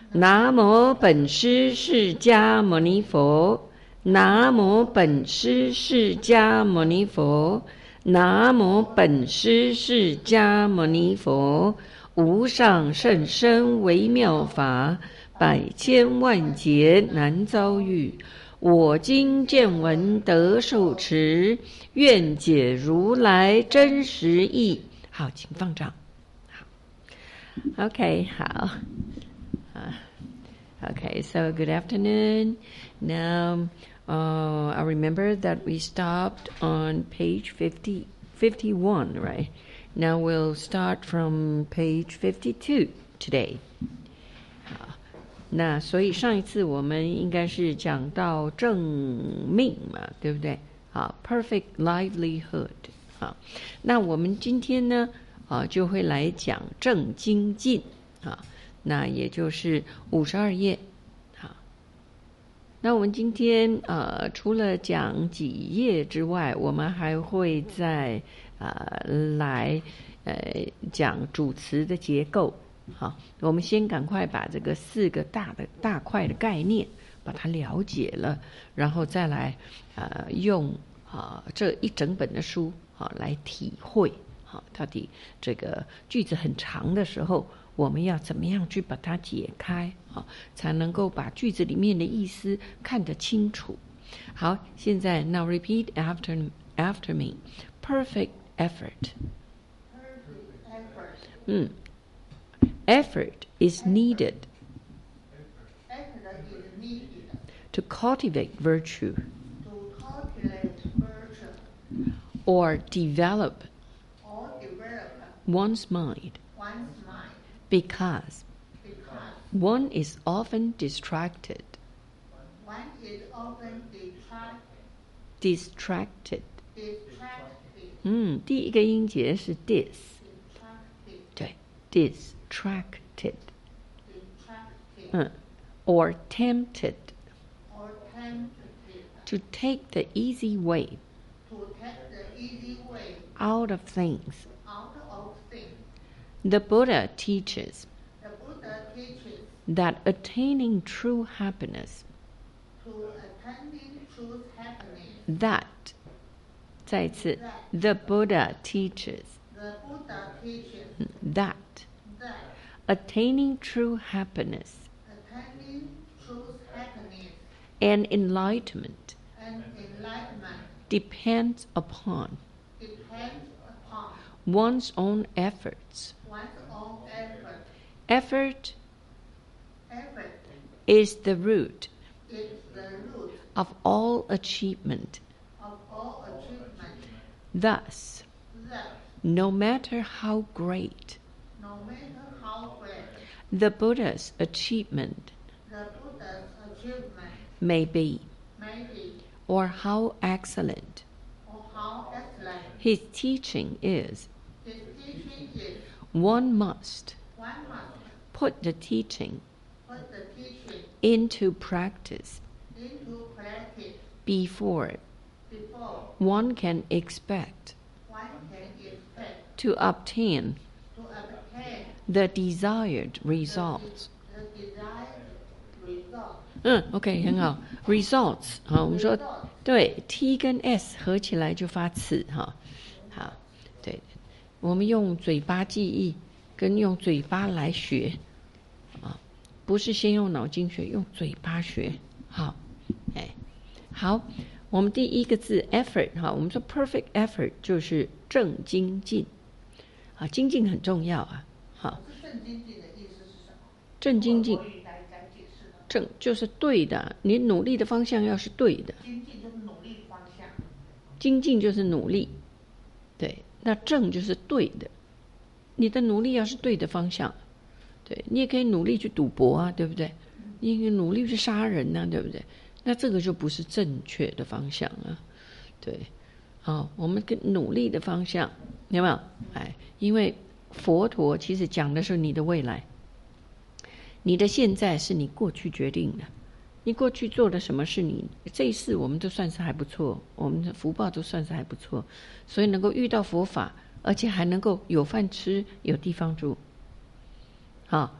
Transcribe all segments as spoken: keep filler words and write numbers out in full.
南无本师释迦牟尼佛，南无本师释迦牟尼佛，南无本师释迦牟尼佛。无上甚深微妙法，百千万劫难遭遇。我今见闻得受持，愿解如来真实义。好，请放掌。好 ，OK， 好。Uh, okay, so good afternoon. Now, uh, I remember that we stopped on page fifty, fifty-one, right? Now we'll start from page fifty-two today. 好，那所以上一次我们应该是讲到正命嘛，对不对？好 ，perfect livelihood。好，那我们今天呢，啊，就会来讲正精进啊。那也就是五十二页，好。那我们今天呃，除了讲几页之外，我们还会再呃来呃讲主词的结构。好，我们先赶快把这个四个大的大块的概念把它了解了，然后再来呃用啊、呃、这一整本的书好来体会好到底这个句子很长的时候。我们要怎么样去把它解开啊，才能够把句子里面的意思看得清楚。好，现在 now repeat after after me. Perfect effort. Perfect effort. 嗯 effort is needed. Effort is needed to cultivate virtue. to cultivate virtue or develop or develop one's mind. one's mind. Because Because one is often distracted. one is often detract, Distracted. distracted, 嗯，第一个音节是 dis， distracted, 对 ，distracted。 distracted, 嗯 or tempted or tempted to take the easy way to take the easy way out of things. out of things. The Buddha teaches The Buddha teaches that attaining true happiness, to attaining true happiness. that 再一次 the Buddha teaches The Buddha teaches that that attaining true happiness attaining true happiness and enlightenment and enlightenment depends upon depends upon one's own efforts. one's own effort. Effort Effort is the root is the root of all achievement. of all achievement. Thus, Thus, no matter how great no matter how great the Buddha's achievement the Buddha's achievement may be, may be, or how excellent or how excellent his teaching is, his teaching is, one must one must put the teaching put the teaching into practice into practice before before one can expect one can expect to obtain to obtain the desired results. the desired result. 嗯 ，OK， 很好。Results， 好，我们说对 T 跟 S 合起来就发词哈。好，对，我们用嘴巴记忆跟用嘴巴来学啊，不是先用脑筋学，用嘴巴学。好，哎，好，我们第一个字 effort 哈，我们说 perfect effort 就是正精进啊，精进很重要啊。好， 是正精进的意思是什么？ 正精进国语来来解释呢？ 正就是对的，你努力的方向要是对的。 精进就是努力方向。 精进就是努力，对，那正就是对的。你的努力要是对的方向，对你也可以努力去赌博啊，对不对？你也可以努力去杀人啊，对不对？那这个就不是正确的方向啊，对。好，我们跟努力的方向有没有？哎，因为佛陀其实讲的是你的未来，你的现在是你过去决定的。你过去做的什么事，你这一世我们都算是还不错，我们的福报都算是还不错，所以能够遇到佛法，而且还能够有饭吃，有地方住。好，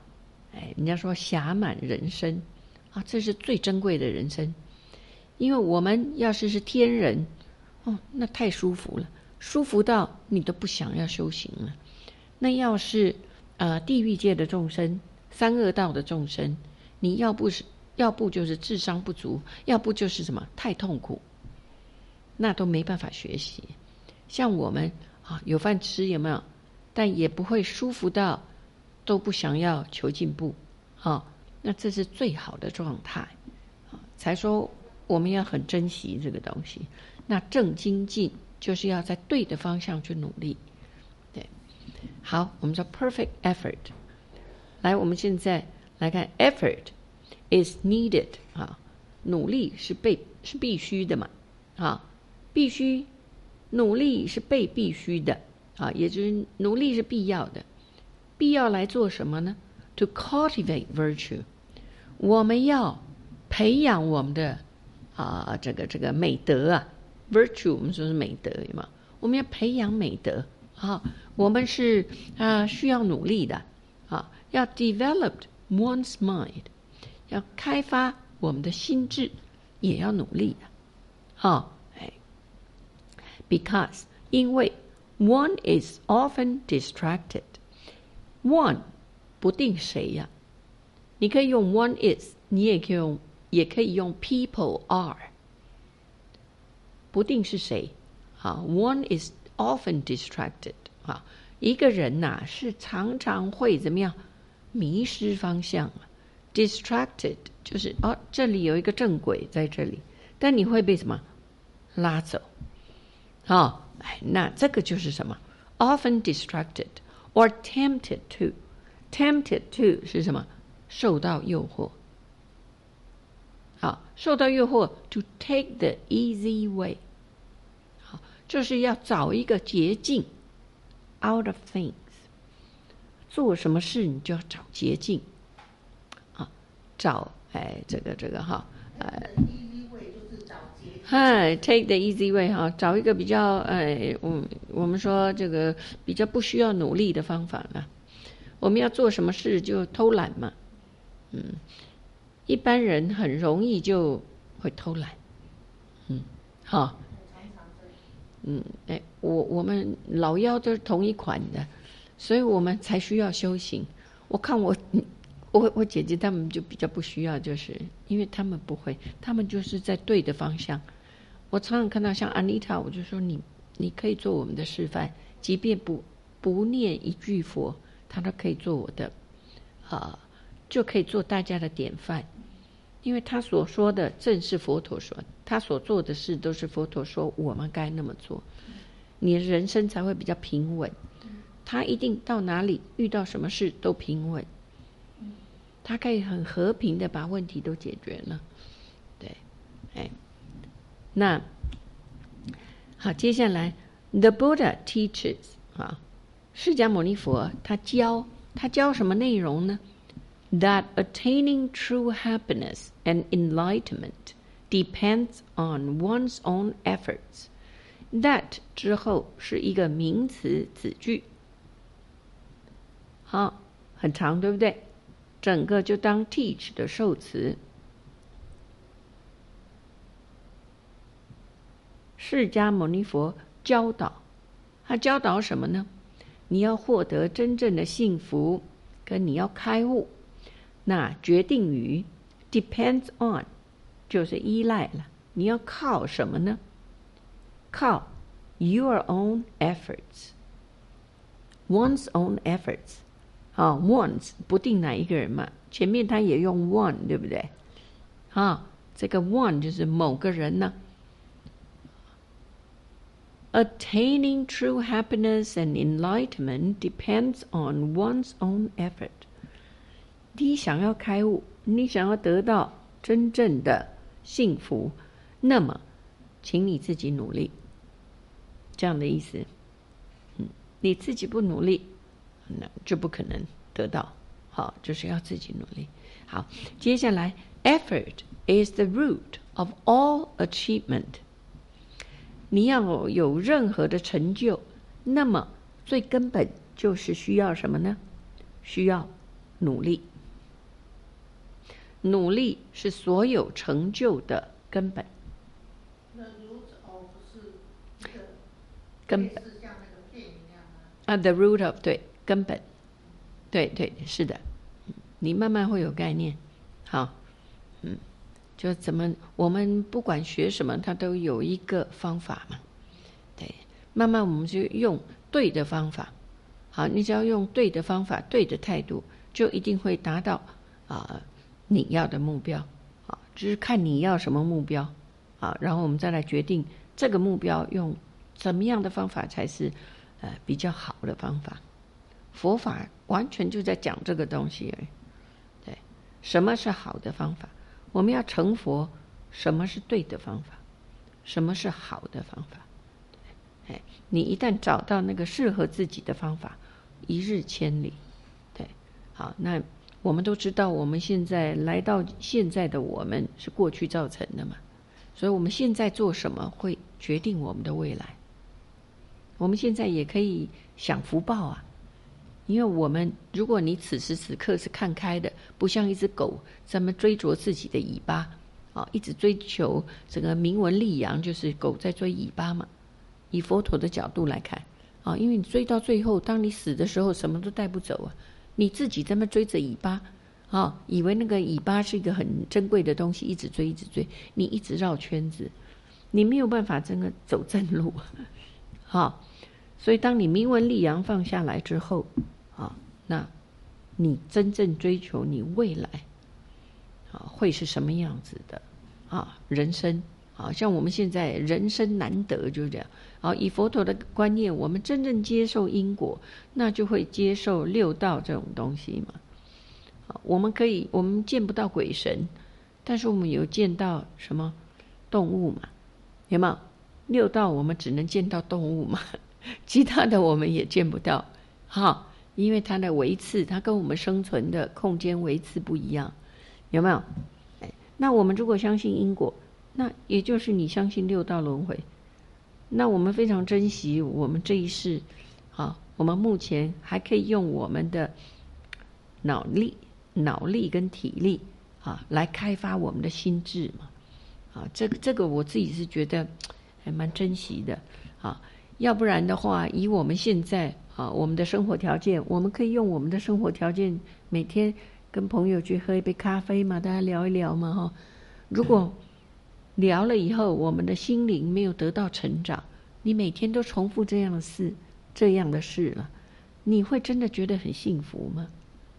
哎，人家说暇满人生啊，这是最珍贵的人生。因为我们要是是天人，哦，那太舒服了，舒服到你都不想要修行了。那要是呃地狱界的众生，三恶道的众生，你要不是要不就是智商不足，要不就是什么太痛苦，那都没办法学习。像我们啊，有饭吃有没有？但也不会舒服到都不想要求进步，啊，那这是最好的状态，啊，才说我们要很珍惜这个东西。那正精进就是要在对的方向去努力。对，好，我们说 perfect effort。来，我们现在来看 effort is needed 啊，努力是被是必须的嘛，啊，必须努力是被必须的啊，也就是努力是必要的。必要来做什么呢 ？To cultivate virtue， 我们要培养我们的啊这个这个美德啊 ，virtue 我们说是美德嘛，我们要培养美德啊，我们是啊需要努力的啊，要 develop one's mind， 要开发我们的心智，也要努力的啊，哎 ，because 因为 one is often distracted。One 不定谁呀、啊？你可以用 one is， 你也可以用，也可以用 people are， 不定是谁啊 ？One is often distracted 啊，一个人呐、啊、是常常会怎么样迷失方向啊 ？Distracted 就是哦，这里有一个正轨在这里，但你会被什么拉走？啊，哎，那这个就是什么 ？Often distracted。Or tempted to, tempted to 是什么？受到诱惑。好，受到诱惑 to take the easy way。好，就是要找一个捷径 out of things。做什么事你就要找捷径啊，找哎这个这个哈，呃。嗨 ，take the easy way 哈，找一个比较哎，我我们说这个比较不需要努力的方法了。我们要做什么事就偷懒嘛，嗯，一般人很容易就会偷懒，嗯，好，嗯，哎，我我们老妖都是同一款的，所以我们才需要修行。我看我。我我姐姐他们就比较不需要，就是因为他们不会，他们就是在对的方向。我常常看到像 Anita， 我就说你你可以做我们的示范，即便不不念一句佛，他都可以做我的，啊、呃，就可以做大家的典范。因为他所说的正是佛陀说，他所做的事都是佛陀说我们该那么做，你的人生才会比较平稳。他一定到哪里遇到什么事都平稳。他可以很和平的把问题都解决了，对，哎，那好，接下来 ，The Buddha teaches 啊，释迦牟尼佛他教他教什么内容呢 ？That attaining true happiness and enlightenment depends on one's own efforts. That 之后是一个名词子句，好，很长，对不对？整个就当 teach 的受词。释迦牟尼佛教导，他教导什么呢？你要获得真正的幸福，跟你要开悟，那决定于 depends on， 就是依赖了。你要靠什么呢？靠 your own efforts， one's own efforts。啊、哦、，one's 不定哪一个人嘛，前面他也用 one， 对不对？啊，这个 one 就是某个人呢。Attaining true happiness and enlightenment depends on one's own effort。你想要开悟，你想要得到真正的幸福，那么，请你自己努力。这样的意思，嗯，你自己不努力。那就不可能得到，好，就是要自己努力。好，接下来 ，effort is the root of all achievement。你要有任何的成就，那么最根本就是需要什么呢？需要努力。 努力是所有成就的根本。 那 root of 是一个根本是像那个片一样吗？ 啊 ，the root of 对根本，对对是的，你慢慢会有概念。好，嗯，就怎么我们不管学什么，它都有一个方法嘛。对，慢慢我们就用对的方法。好，你只要用对的方法、对的态度，就一定会达到啊、呃、你要的目标。啊，就是看你要什么目标啊，然后我们再来决定这个目标用怎么样的方法才是呃比较好的方法。佛法完全就在讲这个东西而已。对，什么是好的方法？我们要成佛，什么是对的方法？什么是好的方法？哎，你一旦找到那个适合自己的方法，一日千里。对，好，那我们都知道，我们现在来到现在的我们是过去造成的嘛，所以我们现在做什么会决定我们的未来。我们现在也可以享福报啊，因为我们如果你此时此刻是看开的，不像一只狗在那追逐自己的尾巴啊，一直追求这个名闻利养，就是狗在追尾巴嘛。以佛陀的角度来看啊，因为你追到最后，当你死的时候，什么都带不走啊，你自己在那追着尾巴啊，以为那个尾巴是一个很珍贵的东西，一直追一直追，你一直绕圈子，你没有办法真的走正路啊。所以当你名闻利养放下来之后啊，那你真正追求你未来啊会是什么样子的啊人生。好像我们现在人生难得，就这样。好，以佛陀的观念，我们真正接受因果，那就会接受六道这种东西嘛。好，我们可以，我们见不到鬼神，但是我们有见到什么动物嘛？有没有？六道我们只能见到动物嘛，其他的我们也见不到。好，因为它的维次，它跟我们生存的空间维次不一样，有没有？哎，那我们如果相信因果，那也就是你相信六道轮回，那我们非常珍惜我们这一世，啊，我们目前还可以用我们的脑力、脑力跟体力啊来开发我们的心智嘛，啊，这个这个我自己是觉得还蛮珍惜的啊，要不然的话，以我们现在啊我们的生活条件，我们可以用我们的生活条件每天跟朋友去喝一杯咖啡嘛，大家聊一聊嘛，哈，如果聊了以后，我们的心灵没有得到成长，你每天都重复这样的事，这样的事了，你会真的觉得很幸福吗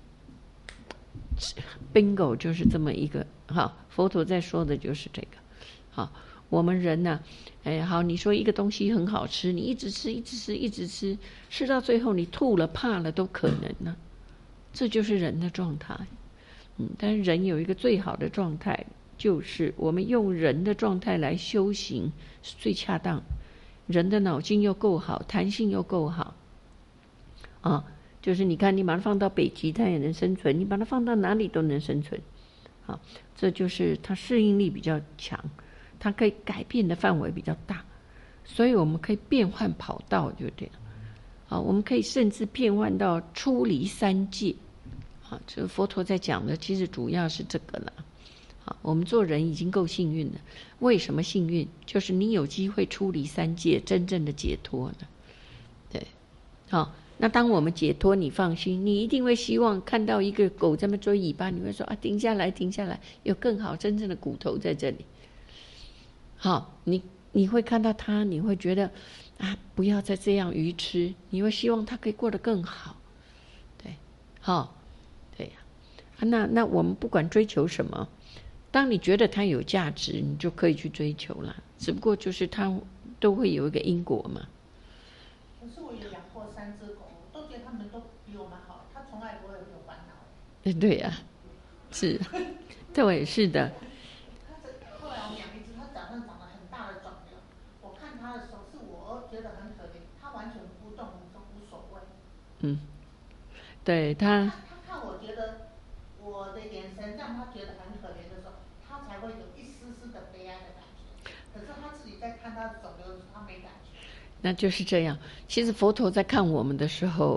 ？Bingo 就是这么一个哈，佛陀在说的就是这个。好，我们人呢、啊，哎，好，你说一个东西很好吃，你一直吃，一直吃，一直吃，吃到最后你吐了、怕了都可能呢、啊，这就是人的状态。嗯，但是人有一个最好的状态。就是我们用人的状态来修行是最恰当，人的脑筋又够好，弹性又够好，啊，就是你看，你把它放到北极，它也能生存；你把它放到哪里都能生存，啊，这就是它适应力比较强，它可以改变的范围比较大，所以我们可以变换跑道，就这样，啊，我们可以甚至变换到出离三界，啊，这佛陀在讲的其实主要是这个了。好，我们做人已经够幸运了。为什么幸运？就是你有机会出离三界，真正的解脱了。对，好，那当我们解脱，你放心，你一定会希望看到一个狗在那追尾巴，你会说啊，停下来，停下来，有更好真正的骨头在这里。好，你你会看到它，你会觉得啊，不要再这样愚痴，你会希望它可以过得更好。对，好，对呀、啊，那那我们不管追求什么。当你觉得它有价值，你就可以去追求了。只不过就是它都会有一个因果嘛。 可是我有养过三只狗，都觉得它们都比我们好，它从来不会有烦恼。 哎，对呀、啊，是，对，是的。 后来我养一只，它早上长了很大的肿瘤。我看它的时候，是我觉得很可怜，它完全不动，都无所谓。 嗯，对它。 他看我觉得我的眼神让他觉得很可怜的时候，他才会有一丝丝的悲哀的感觉。可是他自己在看他的肿瘤的时候，他没感觉。 那就是这样。其实佛陀在看我们的时候，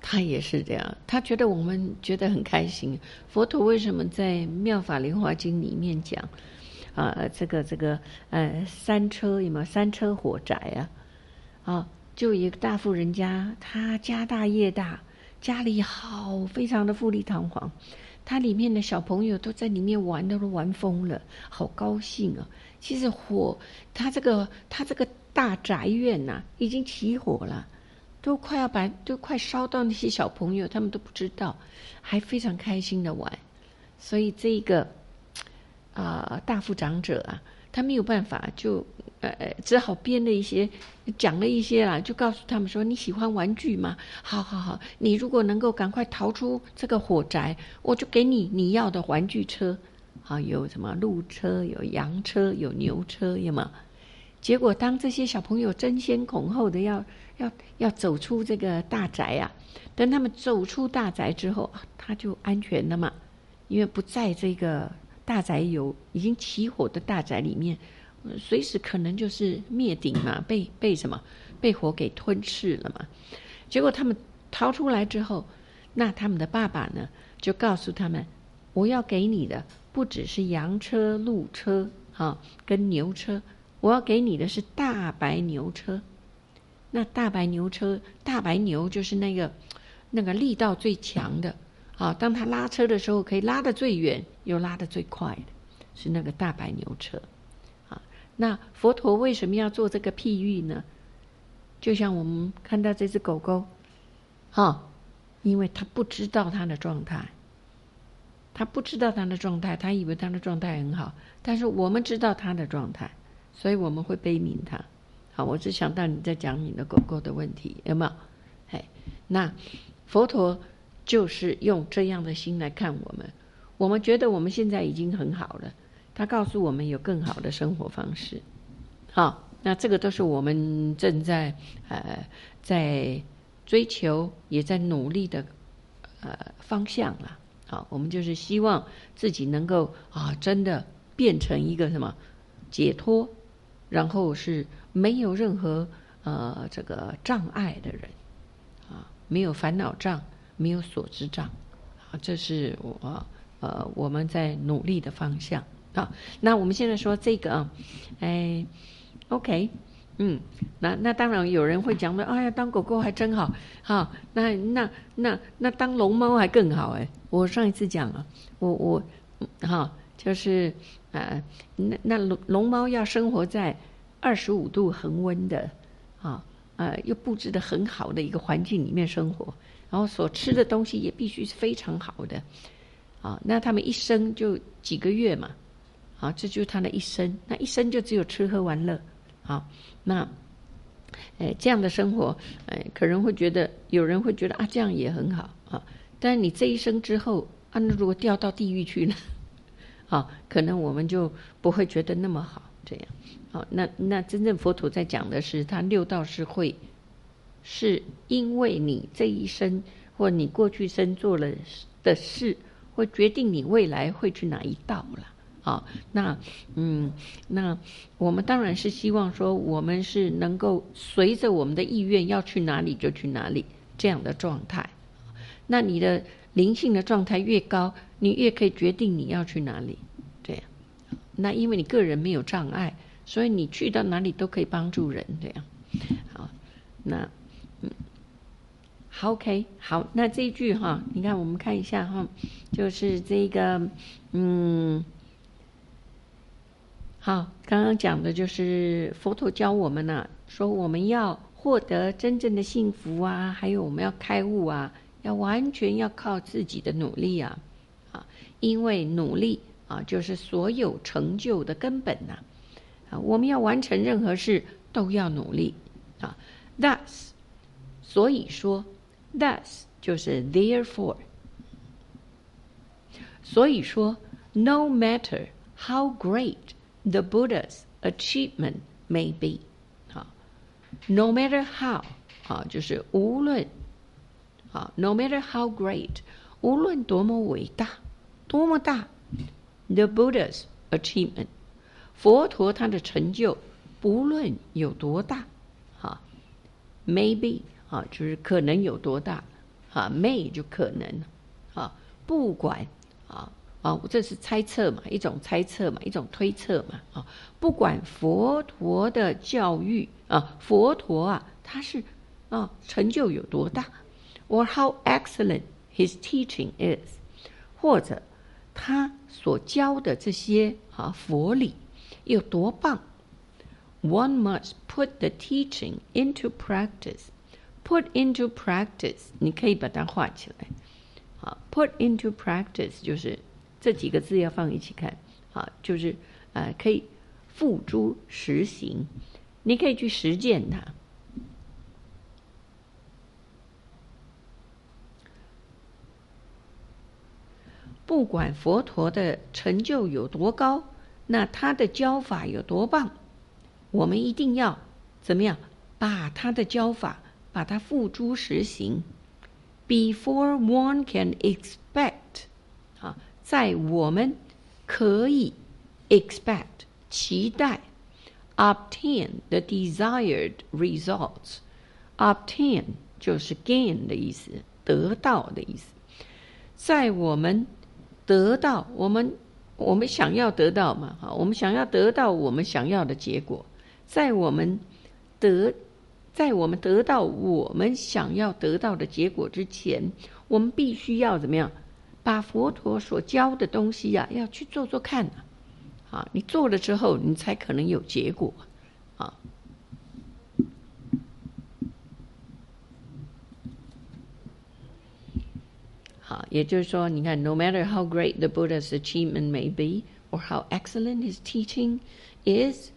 他也是这样，他觉得我们觉得很开心。佛陀为什么在《妙法莲华经》里面讲啊、呃，这个这个呃三车有没有三车火宅啊？啊，就一个大富人家，他家大业大，家里好非常的富丽堂皇，他里面的小朋友都在里面玩，都玩疯了，好高兴啊！其实火，他这个他这个大宅院呐、啊，已经起火了。都快要把都快烧到那些小朋友，他们都不知道，还非常开心的玩。所以这个啊、呃、大富长者啊，他没有办法，就呃只好编了一些，讲了一些啦，就告诉他们说：你喜欢玩具吗？好好好，你如果能够赶快逃出这个火宅，我就给你你要的玩具车。啊，有什么鹿车，有羊车，有牛车，有吗？结果当这些小朋友争先恐后的要要要走出这个大宅啊，等他们走出大宅之后，他就安全了嘛，因为不在这个大宅有已经起火的大宅里面，随时可能就是灭顶嘛，被被什么被火给吞噬了嘛。结果他们逃出来之后，那他们的爸爸呢就告诉他们，我要给你的不只是羊车、鹿车啊跟牛车。我要给你的是大白牛车。那大白牛车，大白牛就是那个那个力道最强的啊，当他拉车的时候可以拉得最远又拉得最快的，是那个大白牛车啊。那佛陀为什么要做这个譬喻呢？就像我们看到这只狗狗啊，因为他不知道它的状态，他不知道它的状态，他以为它的状态很好，但是我们知道它的状态，所以我们会悲悯它。好，我只想到你在讲你的狗狗的问题，有没有？哎，那佛陀就是用这样的心来看我们，我们觉得我们现在已经很好了，他告诉我们有更好的生活方式。好，那这个都是我们正在呃在追求，也在努力的呃方向啦。好，我们就是希望自己能够啊，真的变成一个什么解脱，然后是没有任何呃这个障碍的人啊，没有烦恼障，没有所知障啊，这是我呃我们在努力的方向啊。那我们现在说这个啊，哎 ，OK。嗯，那那当然有人会讲的，哎呀，当狗狗还真好，哈，那那那那当龙猫还更好哎。我上一次讲了，我我哈就是呃，那那龙龙猫要生活在二十五度恒温的啊呃又布置的很好的一个环境里面生活，然后所吃的东西也必须是非常好的啊。那他们一生就几个月嘛，啊，这就是他的一生，那一生就只有吃喝玩乐。好，那，哎，这样的生活，哎，可能会觉得有人会觉得啊，这样也很好啊。但是你这一生之后啊，那如果掉到地狱去呢？啊，可能我们就不会觉得那么好。这样，好，那那真正佛陀在讲的是，他六道是会，是因为你这一生或你过去生做了的事，会决定你未来会去哪一道了。啊，那嗯，那我们当然是希望说，我们是能够随着我们的意愿要去哪里就去哪里这样的状态。那你的灵性的状态越高，你越可以决定你要去哪里。这样，那因为你个人没有障碍，所以你去到哪里都可以帮助人。这样，好，那嗯，好 ，OK， 好，那这一句哈，你看我们看一下哈，就是这个嗯。好，刚刚讲的就是佛陀教我们啊，说我们要获得真正的幸福啊，还有我们要开悟啊，要完全要靠自己的努力啊，啊，因为努力啊就是所有成就的根本呐，啊，我们要完成任何事都要努力啊 ，thus， 所以说 thus 就是 therefore， 所以说 no matter how great。The Buddha's achievement may be， 啊 ，no matter how， 啊，就是无论，啊 ，no matter how great， 无论多么伟大，多么大 ，the Buddha's achievement， 佛陀他的成就，不论有多大，啊 ，maybe， 啊，就是可能有多大， 啊 may 就可能啊，不管啊啊，这是猜测嘛，一种猜测嘛，一种推测嘛啊，不管佛陀的教育啊，佛陀啊，他是啊成就有多大 ，or how excellent his teaching is， 或者他所教的这些啊佛理有多棒。One must put the teaching into practice. Put into practice， 你可以把它画起来。啊 ，put into practice 就是这几个字要放一起看。啊，就是呃可以付诸实行，你可以去实践它。不管佛陀的成就有多高，那他的教法有多棒。我们一定要怎么样把他的教法把它付诸实行 before one can expect 啊，在我们可以 expect 期待 obtain the desired results。 obtain 就是 gain 的意思，得到的意思。在我们得到我们我们想要得到嘛，我们想要得到我们想要的结果，在我们得在我们得到我们想要得到的结果之前，我们必须要怎么样？把佛陀所教的东西啊，要去做做看啊！啊，你做了之后，你才可能有结果啊。好，也就是说，你看 ，no matter how great the Buddha's achievement may be, or how excellent his teaching is,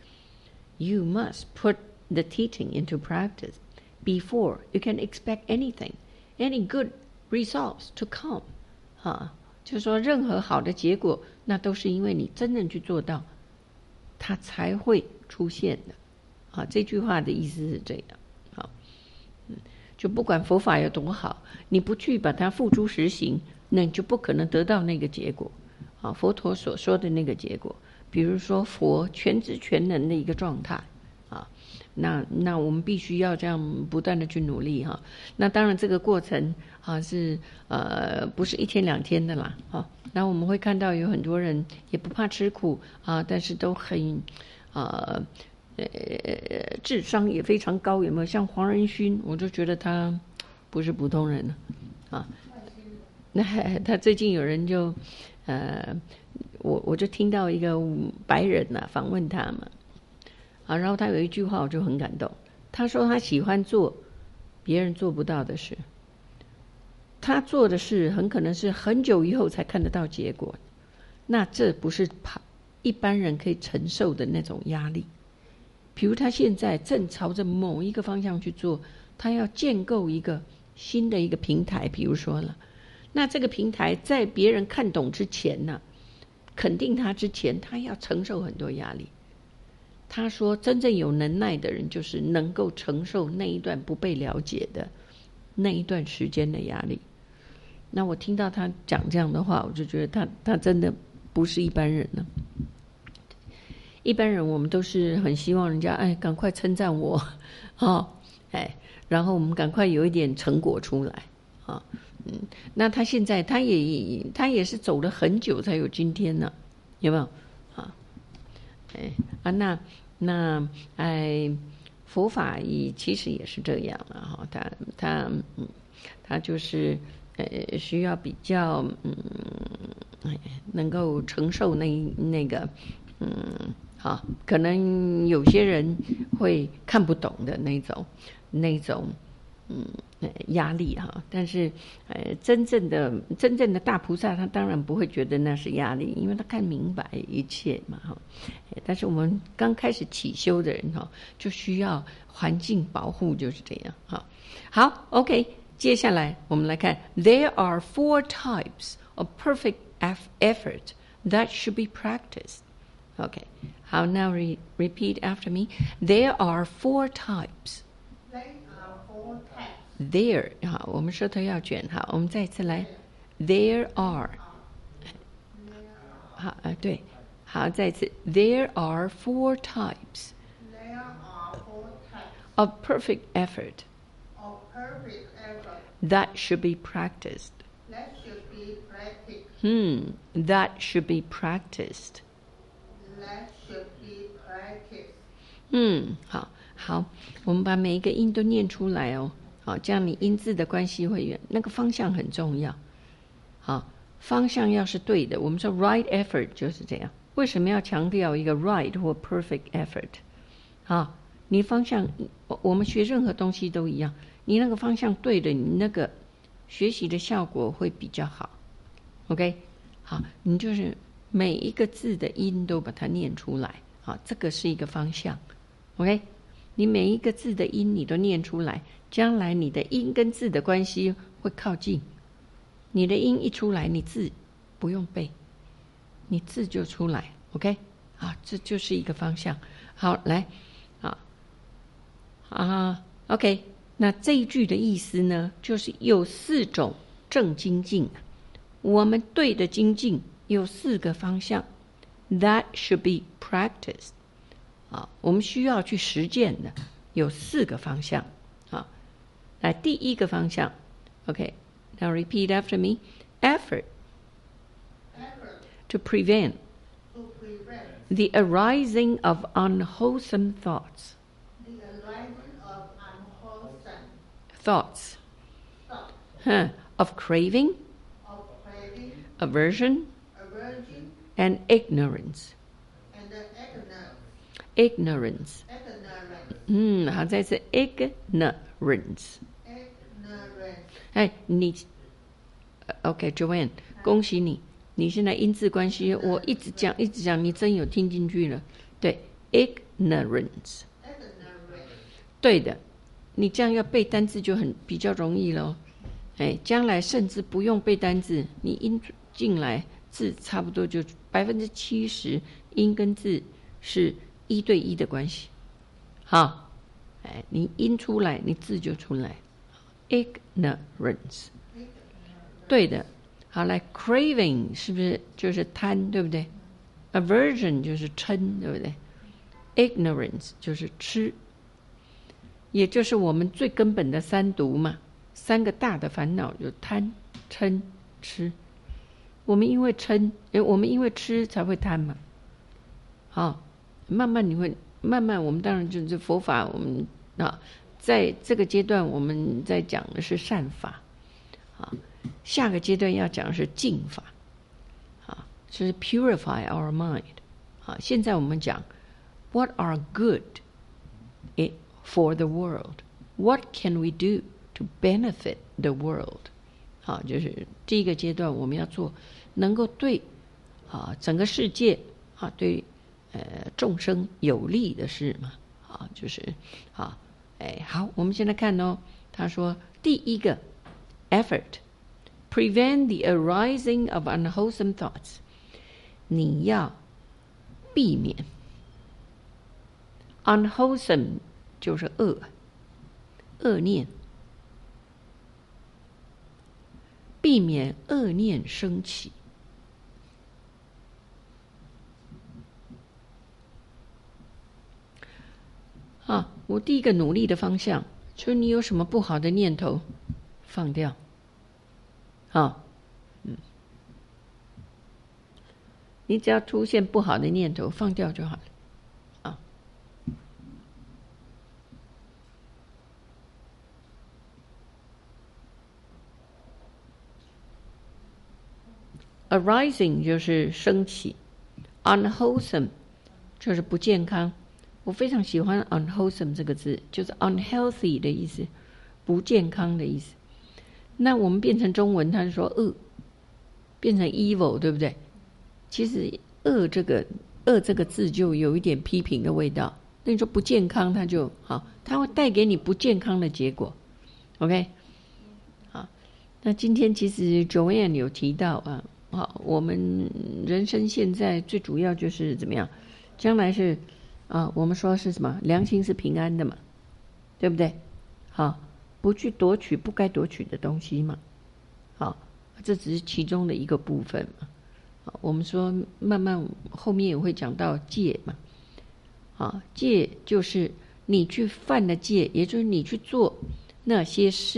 you must put the teaching into practice before you can expect anything, any good results to come. 啊，就是说，任何好的结果，那都是因为你真正去做到，它才会出现的。啊，这句话的意思是这样。好，嗯。就不管佛法有多好，你不去把它付诸实行，那你就不可能得到那个结果。啊，佛陀所说的那个结果，比如说佛全知全能的一个状态，啊，那那我们必须要这样不断的去努力哈。那当然这个过程啊是呃不是一天两天的啦，啊，那我们会看到有很多人也不怕吃苦啊，但是都很啊。呃，智商也非常高，有没有？像黄仁勋，我就觉得他不是普通人了，啊。那他最近有人就，呃，我我就听到一个白人呐、啊、访问他嘛，啊，然后他有一句话我就很感动，他说他喜欢做别人做不到的事，他做的事很可能是很久以后才看得到结果，那这不是一般人可以承受的那种压力。比如他现在正朝着某一个方向去做，他要建构一个新的一个平台，比如说了，那这个平台在别人看懂之前呢、啊，肯定他之前，他要承受很多压力。他说，真正有能耐的人，就是能够承受那一段不被了解的那一段时间的压力。那我听到他讲这样的话，我就觉得他他真的不是一般人了。一般人我们都是很希望人家哎赶快称赞我，哦，哎，然后我们赶快有一点成果出来啊，嗯，那他现在他也他也是走了很久才有今天呢，有没有啊？哎啊，那那哎，佛法也其实也是这样了哈，他他嗯，他就是呃需要比较嗯，哎，能够承受那那个嗯。好，可能有些人会看不懂的那种、那种嗯压力哈，但是呃，真正的真正的大菩萨，他当然不会觉得那是压力，因为他看明白一切嘛哈。但是我们刚开始起修的人哈，就需要环境保护，就是这样哈。好 ，OK， 接下来我们来看 ，There are four types of perfect effort that should be practiced。OK。How now re repeat after me. There are four types. There are four types. There 好，我们舌头要卷好，我们再一次来。There are 好啊，对，好，再一次。There are four types. There are four types of perfect effort. of perfect effort. That should be practiced. That should be practiced. 嗯 That should be practiced. That should be practiced. 嗯，好，好，我们把每一个音都念出来哦。好，这样你音字的关系会远。那个方向很重要。好，方向要是对的，我们说 right effort 就是这样。为什么要强调一个 right 或 perfect effort？ 好，你方向，我们学任何东西都一样，你那个方向对了，你那个学习的效果会比较好。OK， 好，你就是每一个字的音都把它念出来。好，这个是一个方向。OK， 你每一个字的音你都念出来，将来你的音跟字的关系会靠近。你的音一出来，你字不用背，你字就出来。OK， 好，这就是一个方向。好，来，啊啊 ，OK， 那这一句的意思呢，就是有四种正精进，我们对的精进有四个方向 ，That should be practiced。啊，我们需要去实践的有四个方向。啊，来第一个方向 ，OK。Now repeat after me. Effort, Effort to prevent to prevent the arising of unwholesome thoughts. the arising of unwholesome Thoughts, thoughts, huh, of craving, of craving, aversion, aversion, and ignorance. and the ignorance. Ignorance. Ignorance. 嗯，好，再次 ignorance。 Ignorance. 哎，你 OK Joanne， 恭喜你，你现在音字关系，我一直讲一直讲，你真有听进去了。对 ignorance， Ignorance. 对的，你这样要背单字就很比较容易咯。哎，将来甚至不用背单字，你音进来字差不多就百分之七十音跟字是一对一的关系。好，哎，你音出来，你字就出来。ignorance， 对的。好，来 craving 是不是就是贪，对不对？ aversion 就是嗔，对不对？ ignorance 就是痴，也就是我们最根本的三毒嘛，三个大的烦恼就贪、嗔、痴。我们因为嗔，我们因为吃才会贪嘛。好，慢慢你会慢慢，我们当然就是佛法，我们啊，在这个阶段我们在讲的是善法，啊，下个阶段要讲的是净法，啊，就是 purify our mind。啊，现在我们讲 what are good for the world? What can we do to benefit the world? 好，就是第一个阶段我们要做能够对啊整个世界啊对呃众生有利的事嘛。啊，就是啊，哎，好，我们现在看哦，他说第一个 effort prevent the arising of unwholesome thoughts， 你要避免 unwholesome 就是恶恶念，避免恶念升起。啊，我第一个努力的方向就是你有什么不好的念头放掉。啊，嗯，你只要出现不好的念头放掉就好了。啊， arising 就是升起 unwholesome 就是不健康。我非常喜欢 unwholesome 这个字，就是 unhealthy 的意思，不健康的意思。那我们变成中文，他就说恶，变成 evil， 对不对？其实恶这个恶这个字就有一点批评的味道。那你说不健康，它就好，它会带给你不健康的结果。OK， 好，那今天其实 Joanne 有提到啊，好，我们人生现在最主要就是怎么样？将来是啊，我们说是什么？良心是平安的嘛，对不对？好，不去夺取不该夺取的东西嘛。好，这只是其中的一个部分嘛。好，我们说慢慢后面也会讲到戒嘛。啊，戒就是你去犯了戒，也就是你去做那些事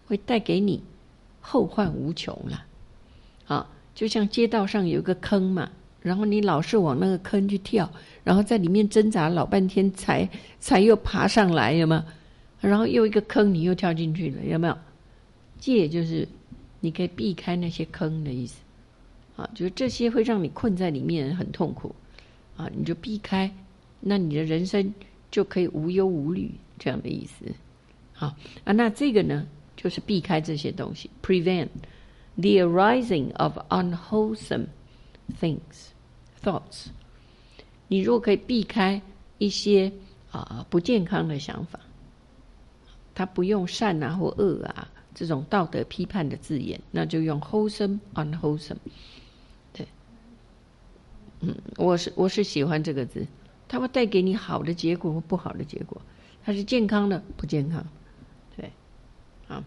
会带给你后患无穷了。啊，就像街道上有一个坑嘛，然后你老是往那个坑去跳，然后在里面挣扎老半天才才又爬上来，有没有？然后又一个坑你又跳进去了，有没有？戒就是你可以避开那些坑的意思啊，就是这些会让你困在里面很痛苦啊，你就避开，那你的人生就可以无忧无虑，这样的意思。好啊，那这个呢就是避开这些东西 prevent the arising of unwholesome things, thoughts. 你如果可以避开一些啊不健康的想法，它不用善啊或恶啊这种道德批判的字眼，那就用 wholesome, unwholesome. 对，嗯，我是我是喜欢这个字，它会带给你好的结果或不好的结果，它是健康的不健康，对，好。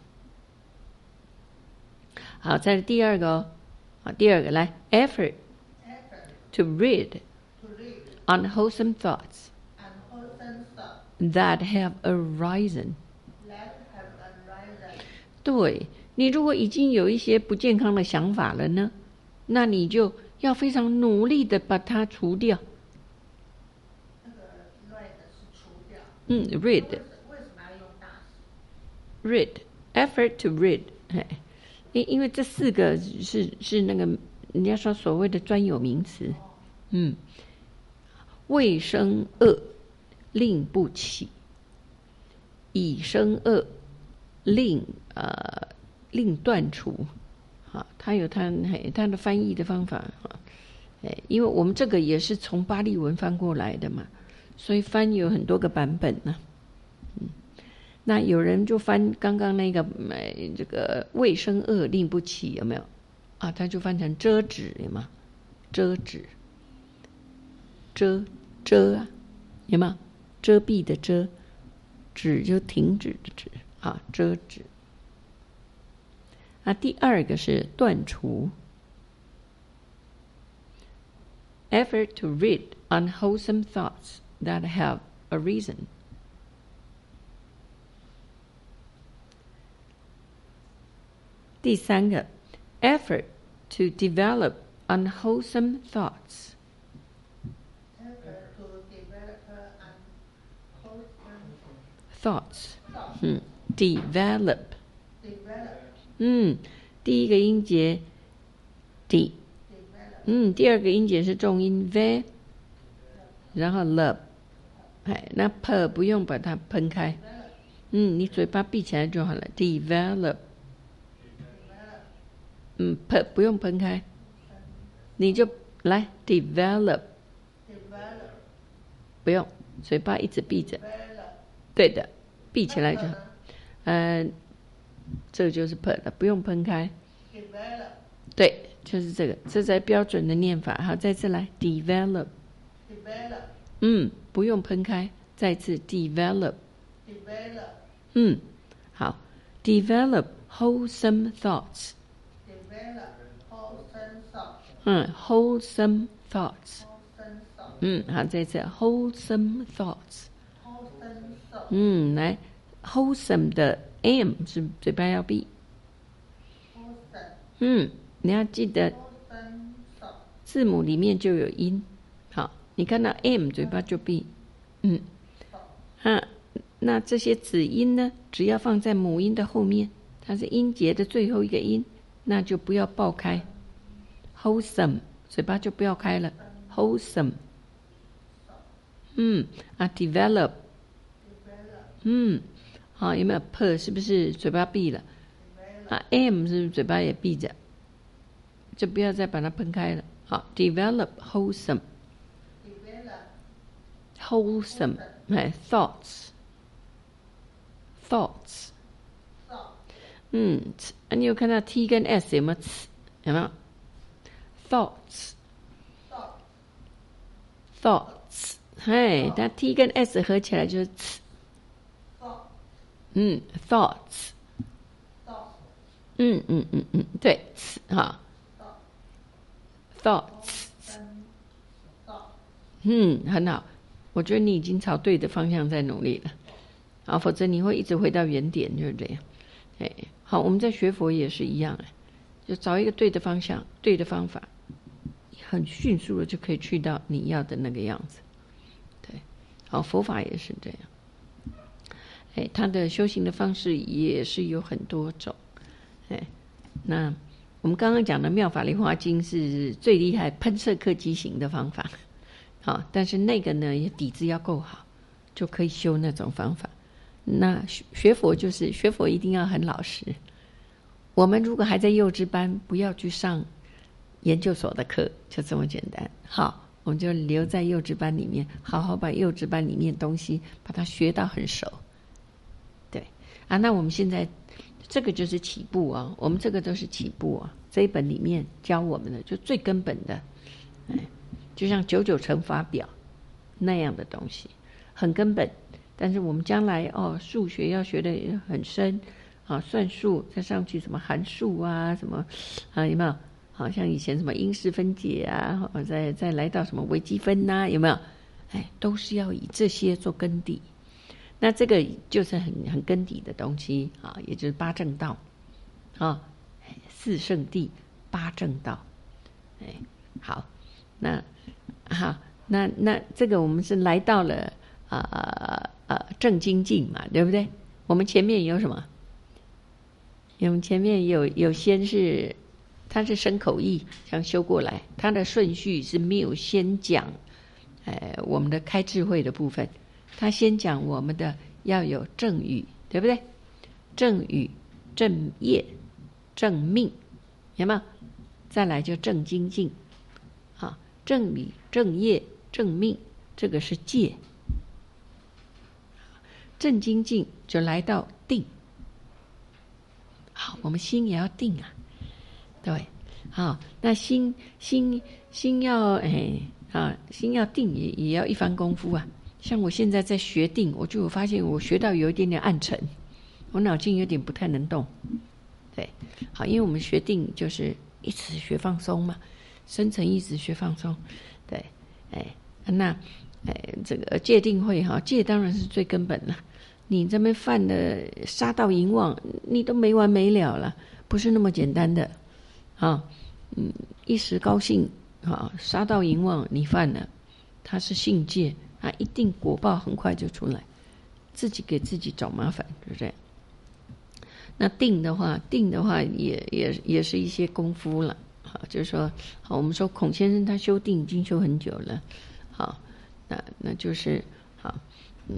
好，再来第二个哦，好，第二个来 effort to rid unwholesome thoughts that have arisen。 对，你如果已经有一些不健康的想法了呢，那你就要非常努力的把它除掉。嗯 rid rid effort to rid， 因因为这四个是是那个人家说所谓的专有名词，嗯，未生恶令不起，已生恶令呃令断除，啊，它有它它的翻译的方法啊，哎，因为我们这个也是从巴利文翻过来的嘛，所以翻有很多个版本呢、啊。嗯，那有人就翻刚刚那个呃这个未生恶令不起，有没有啊？他就翻成遮止，有吗？遮止，遮遮啊，有没有？遮蔽的遮，止就停止的止啊，遮止。那第二个是断除 ，effort to rid unwholesome thoughts that have arisen。第三个 effort to develop unwholesome thoughts。 thoughts， 嗯 develop， 嗯，第一个音节 d， 嗯，第二个音节是重音 v， 然后 love， 哎，那 p 不用把它喷开，嗯，你嘴巴闭起来就好了 develop， 嗯 p 不用喷开，你就来 develop， 不用嘴巴一直闭着，对的，闭起来就好，呃这就是 p 了，不用喷开，对，就是这个，这才标准的念法。好，再次来 develop， 嗯，不用喷开，再次 develop， 嗯，好 develop wholesome thoughts， 嗯 wholesome thoughts， 嗯，好，再次 wholesome thoughts， 嗯，来 wholesome 的 m 是嘴巴要闭，嗯，你要记得字母里面就有音，好，你看到 m 嘴巴就闭，嗯，啊，那这些子音呢，只要放在母音的后面，它是音节的最后一个音，那就不要爆开 wholesome， 嘴巴就不要开了 wholesome， 嗯，啊 develop， 嗯，好，有没有 p 是不是嘴巴闭了啊 m 是不是嘴巴也闭着，就不要再把它喷开了。好 develop wholesome wholesome 哎 thoughts thoughts 嗯，你有看到 t 跟 s 有没有？有没有 thoughts thoughts 嘿，它 t 跟 s 合起来就是嗯 thoughts， 嗯嗯嗯嗯，对，好 thoughts， 嗯，很好，我觉得你已经朝对的方向在努力了，好，否则你会一直回到原点，就是这样，哎， 好，我们在学佛也是一样，就找一个对的方向、对的方法，很迅速的就可以去到你要的那个样子。对，好，佛法也是这样。哎，他的修行的方式也是有很多种。哎，那我们刚刚讲的《妙法莲华经》是最厉害喷射客机型的方法。好，但是那个呢，底子要够好，就可以修那种方法。那学佛就是学佛一定要很老实。我们如果还在幼稚班，不要去上研究所的课，就这么简单。好，我们就留在幼稚班里面，好好把幼稚班里面东西把它学到很熟。对啊，那我们现在这个就是起步啊，我们这个都是起步啊。这一本里面教我们的就最根本的，哎，就像九九乘法表那样的东西，很根本。但是我们将来哦，数学要学得很深啊，算术再上去什么函数啊，什么啊，有没有？好像以前什么因式分解啊，再再来到什么微积分呐、啊，有没有？哎，都是要以这些做根底。那这个就是很很根底的东西啊，也就是八正道啊，四圣谛八正道。哎，好，那好，那那这个我们是来到了啊呃正精进嘛，对不对？我们前面有什么？我们前面有有先是，它是身口意，像修过来，它的顺序是没有先讲，呃，我们的开智慧的部分，它先讲我们的要有正语，对不对？正语、正业、正命，有没有？再来就正精进，啊，正语、正业、正命，这个是戒。正精进就来到定，好，我们心也要定啊，对，好，那心心心要哎啊，心要定也也要一番功夫啊。像我现在在学定，我就发现我学到有一点点暗沉，我脑筋有点不太能动，对，好，因为我们学定就是一直学放松嘛，深层一直学放松，对，哎，那哎这个戒定慧哈，戒当然是最根本了。你这边犯的杀盗淫妄，你都没完没了了，不是那么简单的啊！嗯，一时高兴啊，杀盗淫妄你犯了，它是性戒啊，一定果报很快就出来，自己给自己找麻烦，就这样。那定的话，定的话也也也是一些功夫了，好，就是说，好，我们说孔先生他修定已经修很久了，好，那那就是好，嗯。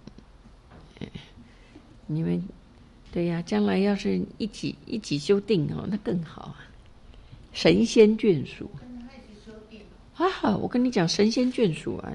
你们对呀，将来要是一起一起修定哦，那更好啊！神仙眷属啊！我跟你讲，神仙眷属啊！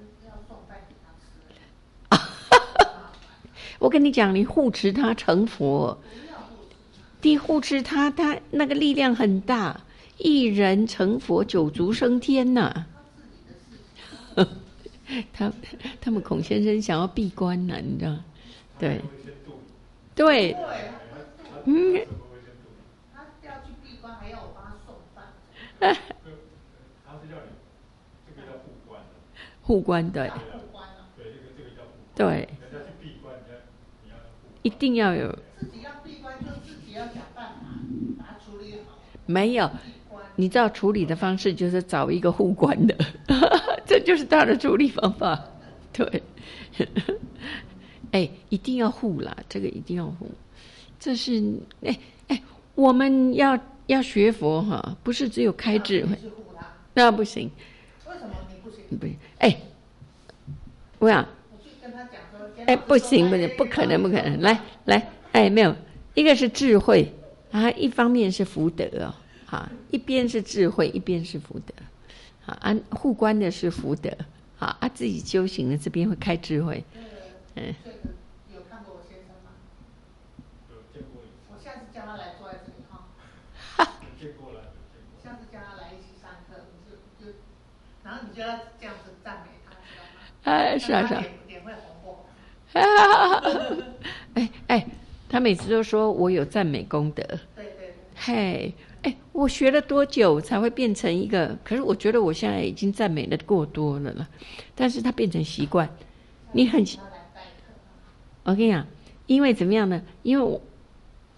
我跟你讲，你护持他成佛，你护持他，他那个力量很大，一人成佛，九族升天呐、啊！他他们孔先生想要闭关呢、啊，你知道？对。对，嗯， 他要去闭关，还要我帮他送饭。 他是要你，这个叫护关的。 护关对。 护关啊。 对，这个这个叫护关。 对。 人家去闭关，人家你要护。 一定要有。 自己要闭关，就自己要想办法把它处理好。 没有，你知道处理的方式就是找一个护关的，这就是他的处理方法。对。哎，一定要护啦，这个一定要护。这是哎哎，我们要要学佛哈，不是只有开智慧，那不行。 为什么你不行？ 不行，哎，我想， 我去跟他讲说， 哎，不行不行，不可能不可能，来来，哎，没有，一个是智慧啊，一方面是福德哦，啊，一边是智慧，一边是福德，啊，啊，护关的是福德，啊啊，自己修行的这边会开智慧。 嗯，有看过我先生吗？ 有见过。 我下次叫他来坐在这里哈。 有见过了。 下次叫他来一起上课，你就就，然后你就要这样子赞美他，知道吗？ 哎，是啊是啊。 脸脸会红过。 哎哎，他每次都说我有赞美功德。 对对对。 嘿，哎，我学了多久才会变成一个？可是我觉得我现在已经赞美的过多了了，但是它变成习惯。你很，我跟你讲，因为怎么样呢？因为我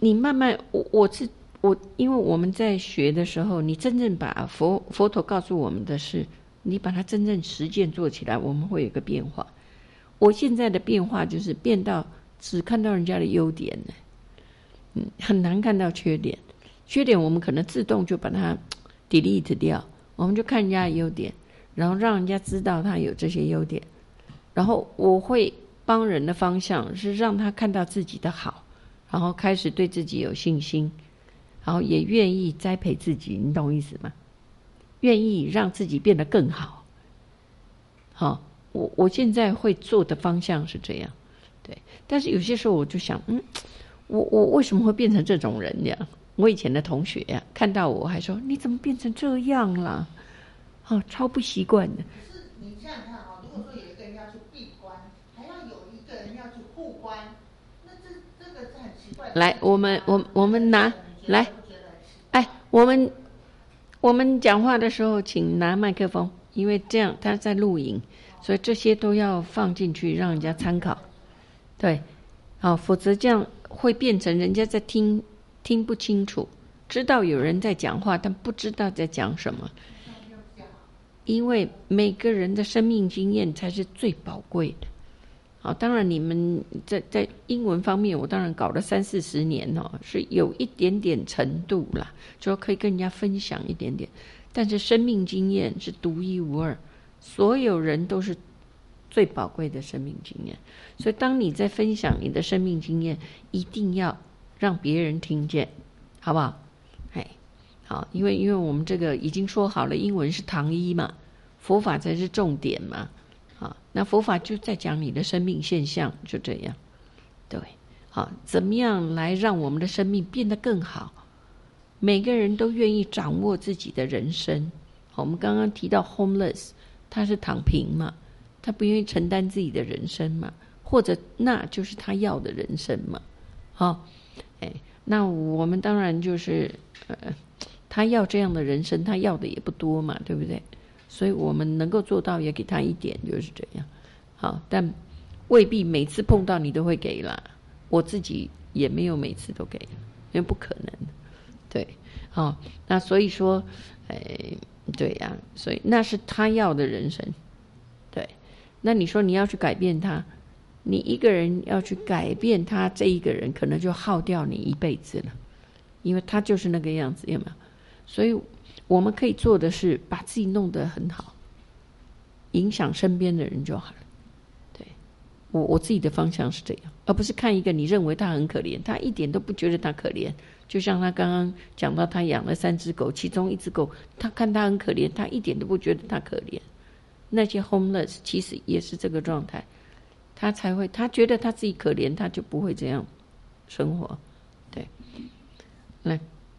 你慢慢，我我是我，因为我们在学的时候，你真正把佛佛陀告诉我们的是，你把它真正实践做起来，我们会有一个变化。我现在的变化就是变到只看到人家的优点呢，嗯，很难看到缺点。缺点我们可能自动就把它 delete 掉，我们就看人家的优点，然后让人家知道他有这些优点。然后我会帮人的方向是让他看到自己的好，然后开始对自己有信心，然后也愿意栽培自己，你懂意思吗？愿意让自己变得更好。好，我我现在会做的方向是这样，对。但是有些时候我就想，嗯，我我为什么会变成这种人呀？我以前的同学呀、啊，看到我还说你怎么变成这样了？哦，超不习惯的。 可是你想想看啊，如果说有一个人要去闭关，还要有一个人要去护关，那这这个是很奇怪的。 来，我们我我们拿来，哎，我们我们讲话的时候，请拿麦克风，因为这样他在录影，所以这些都要放进去，让人家参考。对，好，否则这样会变成人家在听听不清楚，知道有人在讲话，但不知道在讲什么。因为每个人的生命经验才是最宝贵的。好，当然你们在在英文方面，我当然搞了三四十年哦，是有一点点程度啦，就可以跟人家分享一点点。但是生命经验是独一无二，所有人都是最宝贵的生命经验。所以当你在分享你的生命经验，一定要让别人听见，好不好？哎，好，因为因为我们这个已经说好了，英文是堂一嘛，佛法才是重点嘛。好，那佛法就在讲你的生命现象，就这样，对，好，怎么样来让我们的生命变得更好？每个人都愿意掌握自己的人生。好，我们刚刚提到 homeless， 他是躺平嘛，他不愿意承担自己的人生嘛，或者那就是他要的人生嘛。好，哎，那我们当然就是呃，他要这样的人生，他要的也不多嘛，对不对？所以我们能够做到也给他一点，就是这样。好，但未必每次碰到你都会给啦。我自己也没有每次都给，因为不可能。对，好，那所以说，哎，对呀、啊，所以那是他要的人生。对，那你说你要去改变他，你一个人要去改变他这一个人，可能就耗掉你一辈子了，因为他就是那个样子，有没有？所以我们可以做的是把自己弄得很好，影响身边的人就好了。对，我我自己的方向是这样，而不是看一个你认为他很可怜，他一点都不觉得他可怜。就像他刚刚讲到，他养了三只狗，其中一只狗，他看他很可怜，他一点都不觉得他可怜。那些 homeless 其实也是这个状态，他才会，他觉得他自己可怜，他就不会这样生活。对，来。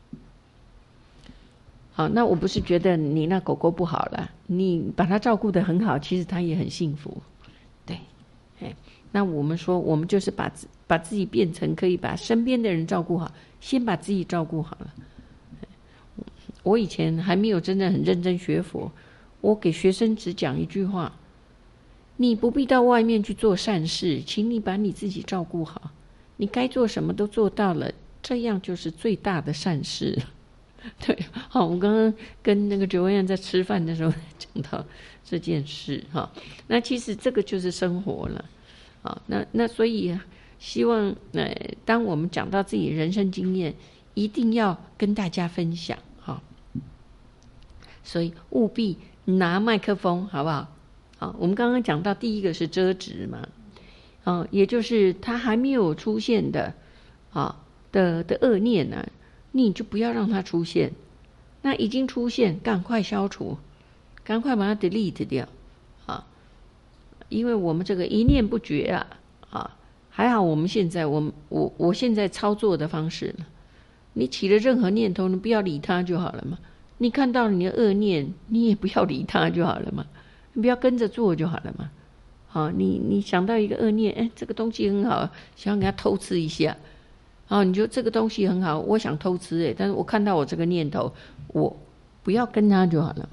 好，那我不是觉得你那狗狗不好了，你把它照顾得很好，其实它也很幸福。对，哎，那我们说，我们就是把把自己变成可以把身边的人照顾好，先把自己照顾好了。我以前还没有真正很认真学佛，我给学生只讲一句话：你不必到外面去做善事，请你把你自己照顾好，你该做什么都做到了，这样就是最大的善事。对，好，我刚刚跟那个九万在吃饭的时候讲到这件事哈，那其实这个就是生活了，啊，那那所以希望呃，当我们讲到自己人生经验，一定要跟大家分享哈，所以务必拿麦克风好不好？好，我们刚刚讲到第一个是遮止嘛，啊，也就是它还没有出现的啊的的恶念呢、啊。你就不要让它出现，那已经出现，赶快消除，赶快把它 delete 掉，啊，因为我们这个一念不绝啊，啊，还好我们现在我我我现在操作的方式呢，你起了任何念头，你不要理它就好了嘛。你看到你的恶念，你也不要理它就好了嘛，你不要跟着做就好了嘛。好，你你想到一个恶念，哎，这个东西很好，想要给它偷吃一下。哦，你觉得这个东西很好，我想偷吃诶，但是我看到我这个念头，我不要跟他就好了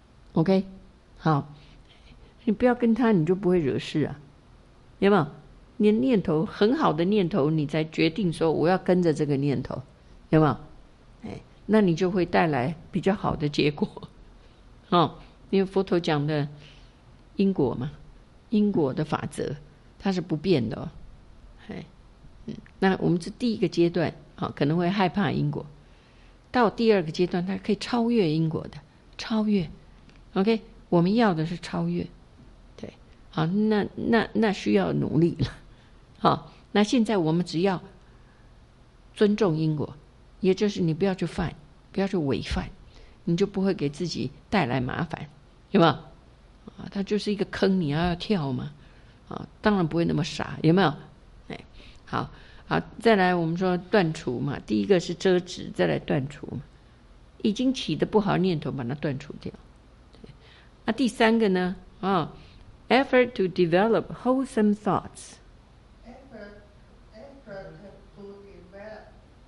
嘛。OK， 好，你不要跟他，你就不会惹事啊，有没有？ 你的念头很好的念头，你才决定说我要跟着这个念头，有没有？哎，那你就会带来比较好的结果。哦，因为佛陀讲的因果嘛，因果的法则它是不变的哦。哎，嗯，那我们这第一个阶段啊、哦，可能会害怕因果，到第二个阶段，它可以超越因果的，超越。OK， 我们要的是超越，对，好，那那那需要努力了。好，那现在我们只要尊重因果，也就是你不要去犯，不要去违犯，你就不会给自己带来麻烦，有没有？啊，它就是一个坑，你要要跳嘛，啊，当然不会那么傻，有没有？哎，好，好，再来我们说断除嘛，第一个是遮止，再来断除嘛，已经起的不好念头把它断除掉。那第三个呢？啊 ，effort to develop wholesome thoughts。Effort, effort to develop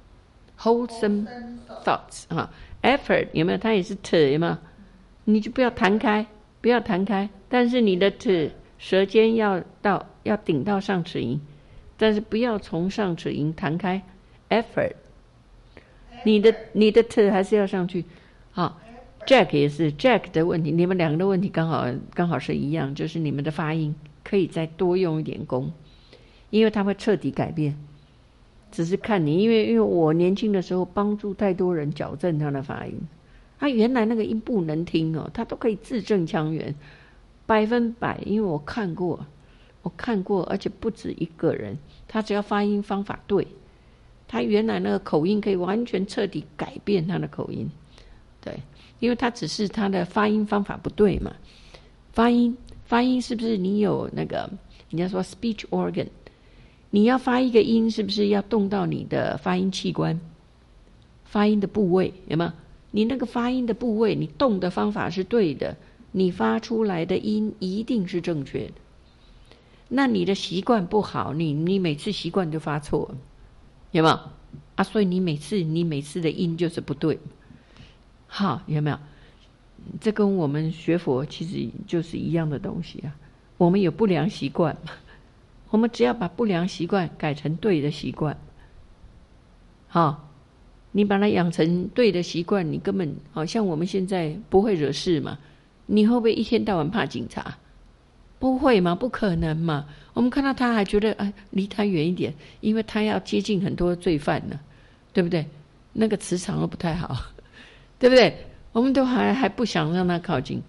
wholesome thoughts 啊 ，effort 有没有？它也是 t 有没有？你就不要弹开，不要弹开，但是你的 t 舌尖要到要顶到上齿龈，但是不要从上齿龈弹开 ，effort， 你的你的 t 还是要上去，好。Jack 也是 Jack 的问题，你们两个的问题刚好刚好是一样，就是你们的发音可以再多用一点功，因为它会彻底改变。只是看你，因为因为我年轻的时候帮助太多人矫正他的发音，他原来那个音不能听哦，他都可以字正腔圆，百分百。因为我看过，我看过，而且不止一个人，他只要发音方法对，他原来那个口音可以完全彻底改变他的口音，对。因为它只是它的发音方法不对嘛，发音发音是不是你有那个人家说 speech organ， 你要发一个音是不是要动到你的发音器官，发音的部位有没有？你那个发音的部位，你动的方法是对的，你发出来的音一定是正确的。那你的习惯不好，你你每次习惯就发错，有没有？啊，所以你每次你每次的音就是不对。好，有没有？这跟我们学佛其实就是一样的东西啊。我们有不良习惯嘛，我们只要把不良习惯改成对的习惯。好，你把它养成对的习惯，你根本好像我们现在不会惹事嘛。你会不会一天到晚怕警察？不会嘛，不可能嘛。我们看到他还觉得哎，离他远一点，因为他要接近很多罪犯呢，对不对？那个磁场都不太好。对不对？我们都还还不想让他靠近。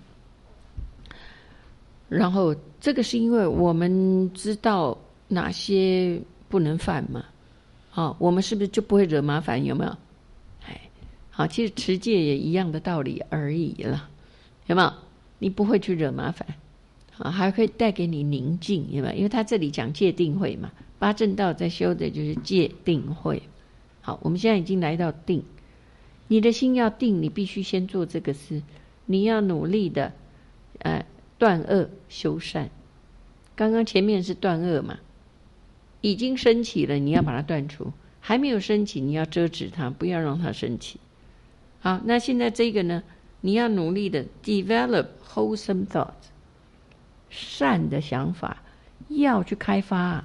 然后这个是因为我们知道哪些不能犯嘛，好，我们是不是就不会惹麻烦？有没有？哎，好，其实持戒也一样的道理而已了，有没有？你不会去惹麻烦，啊，还可以带给你宁静，有没有？因为他这里讲戒定慧嘛，八正道在修的就是戒定慧。好，我们现在已经来到定。你的心要定，你必须先做这个事。你要努力的，呃，断恶修善。刚刚前面是断恶嘛，已经升起了，你要把它断除；还没有升起，你要遮止它，不要让它升起。好，那现在这个呢，你要努力的 develop wholesome thoughts， 善的想法要去开发。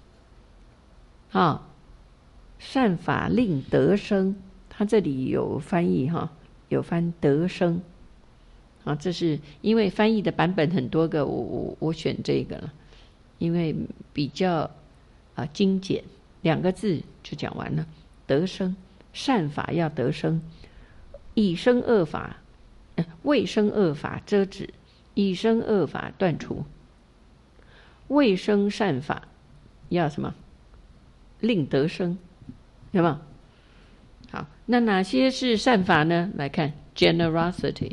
好，善法令得生。他这里有翻译哈，有翻得生，啊，这是因为翻译的版本很多个，我我我选这个了，因为比较啊精简，两个字就讲完了。得生，善法要得生，以生恶法，呃、未生恶法遮止，以生恶法断除，未生善法要什么？令得生，有没有？好，那哪些是善法呢？来看 generosity，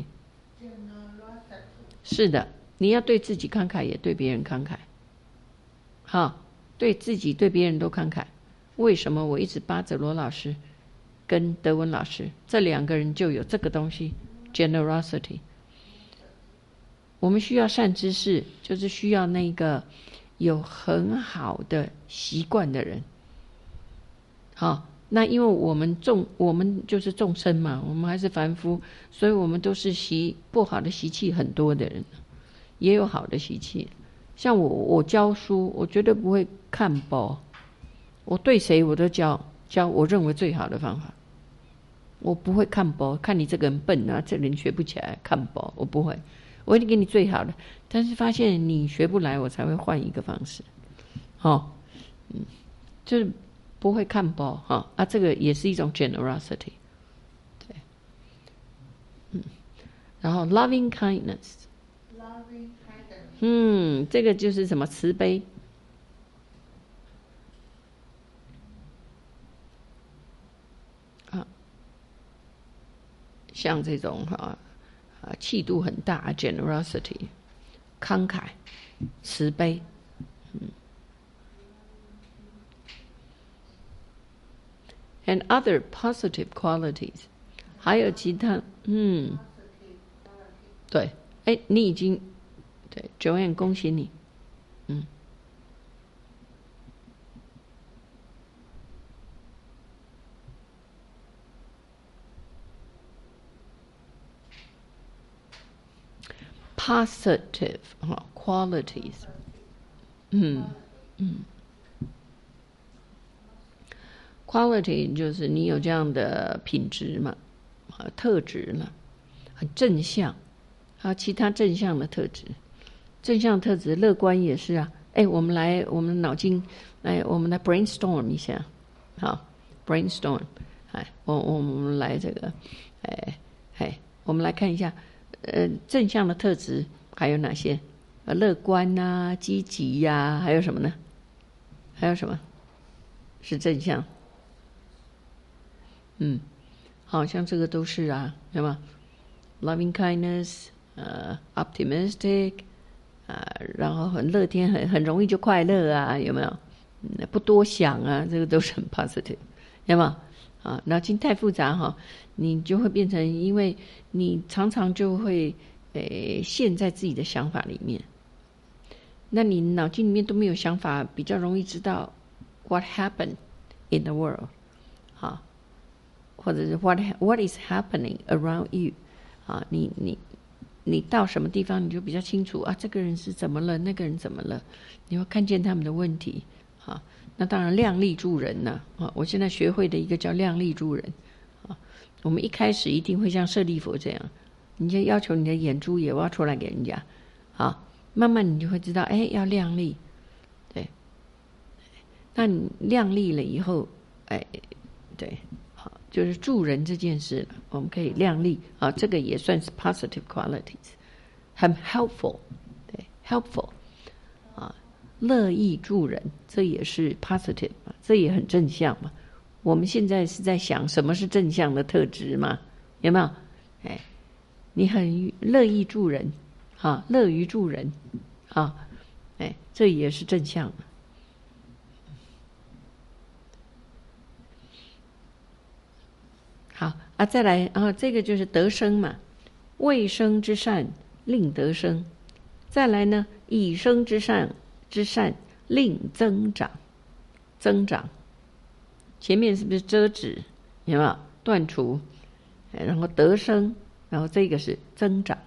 是的，你要对自己慷慨，也对别人慷慨。好，对自己对别人都慷慨。为什么我一直巴泽罗老师跟德文老师这两个人就有这个东西 generosity？ 我们需要善知识，就是需要那个有很好的习惯的人。好，那因为我们众我们就是众生嘛，我们还是凡夫，所以我们都是习不好的习气很多的人，也有好的习气。 像我，我教书，我绝对不会看包。我对谁我都教教我认为最好的方法。我不会看包，看你这个人笨啊，这人学不起来，看包我不会，我一定给你最好的。但是发现你学不来，我才会换一个方式。哦，嗯，就是不会看包哈、哦、啊，这个也是一种 generosity。对，嗯，然后 loving kindness。Loving kindness。嗯，这个就是什么慈悲。像这种哈啊气度很大 generosity 慷慨慈悲，嗯 and other positive qualities 还有其他嗯对哎你已经对 Joanne 恭喜你嗯positive qualities 嗯嗯 quality 就是你有这样的品质嘛特质嘛很正向还有其他正向的特质正向特质乐观也是啊哎我们来我们脑筋来我们来 brainstorm 一下好 brainstorm 哎我我们来这个哎哎我们来看一下呃，正向的特质还有哪些？呃，乐观啊，积极呀、啊，还有什么呢？还有什么是正向？嗯，好像这个都是啊，对吗 ？Loving kindness， 呃 ，optimistic， 啊、呃，然后很乐天，很很容易就快乐啊，有没有？嗯，不多想啊，这个都是很 positive， 有没有？啊，脑筋太复杂哈，你就会变成，因为你常常就会诶陷在自己的想法里面，那你脑筋里面都没有想法，比较容易知道 what happened in the world， 啊，或者是 what what is happening around you， 啊，你你你到什么地方你就比较清楚啊，这个人是怎么了，那个人怎么了，你会看见他们的问题，啊。那当然，量力助人呢、啊！我现在学会的一个叫量力助人啊。我们一开始一定会像舍利弗这样，你就要求你的眼珠也挖出来给人家，啊，慢慢你就会知道，哎，要量力，对。那你量力了以后，哎，对，好，就是助人这件事了，我们可以量力啊，这个也算是 positive qualities， 很 helpful， 对 ，helpful。乐意助人，这也是 positive 嘛，这也很正向嘛。我们现在是在想什么是正向的特质嘛？有没有？哎，你很乐意助人，啊，乐于助人，啊，哎，这也是正向的。好啊，再来啊，这个就是得生嘛，未生之善令得生。再来呢，已生之善。之善令增长，增长。前面是不是遮止？有没有断除？然后得生，然后这个是增长，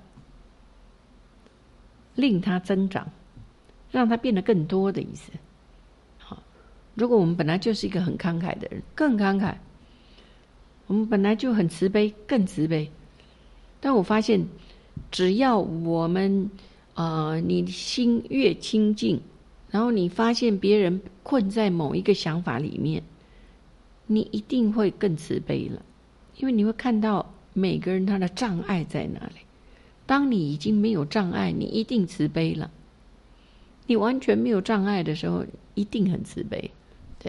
令它增长，让它变得更多的意思。好，如果我们本来就是一个很慷慨的人，更慷慨；我们本来就很慈悲，更慈悲。但我发现，只要我们啊、呃，你心越清净。然后你发现别人困在某一个想法里面，你一定会更慈悲了，因为你会看到每个人他的障碍在哪里。当你已经没有障碍，你一定慈悲了。你完全没有障碍的时候，一定很慈悲。对，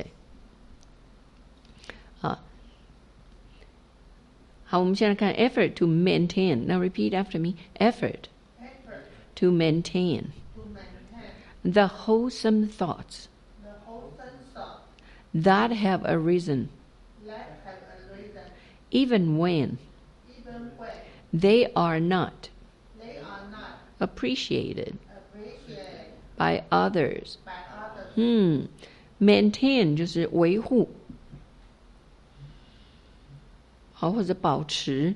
好，好，我们现在看 effort to maintain. Now repeat after me. Effort, effort to maintain. to maintain The wholesome thoughts the wholesome thoughts that have arisen, that have arisen, even when even when they are not they are not appreciated appreciated by others. by others. 嗯 maintain 就是维护，好，或者保持，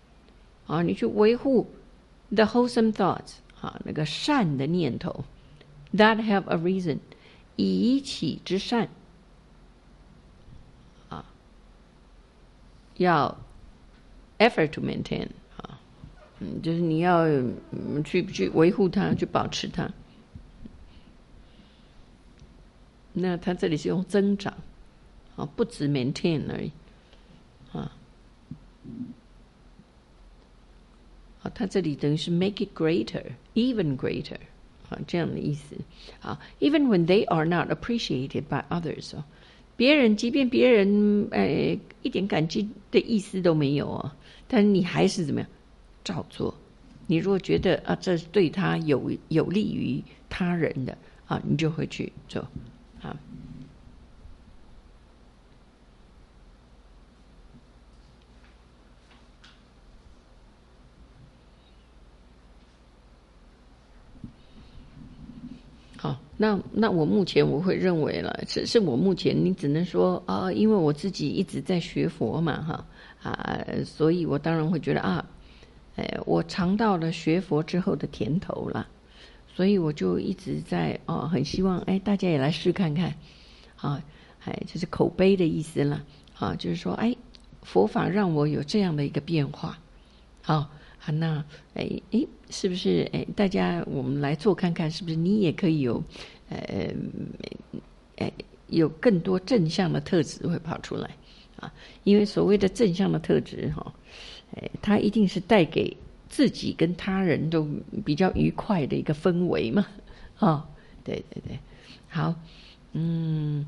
啊，你去维护 the wholesome thoughts， 啊，那个善的念头 that have a reason， 以起之善啊，要 effort to maintain 啊，嗯，就是你要嗯去去维护它，去保持它。那它这里是用增长啊，不止 maintain 而已啊。啊，它这里等于是 make it greater, even greater， 啊，这样的意思啊。Even when they are not appreciated by others， 哦，别人即便别人呃一点感激的意思都没有啊，但你还是怎么样照做。你如果觉得啊，这对他有有利于他人的啊，你就会去做啊。好，那那我目前我会认为了，是是我目前你只能说啊，因为我自己一直在学佛嘛，哈啊，所以我当然会觉得啊，哎，我尝到了学佛之后的甜头了，所以我就一直在哦，很希望哎大家也来试看看，啊，哎，就是口碑的意思了，啊，就是说哎，佛法让我有这样的一个变化，好。啊，那哎哎，是不是哎？大家我们来做看看，是不是你也可以有，呃，哎，有更多正向的特质会跑出来啊？因为所谓的正向的特质哈，哎，它一定是带给自己跟他人都比较愉快的一个氛围嘛，啊，对对对，好，嗯，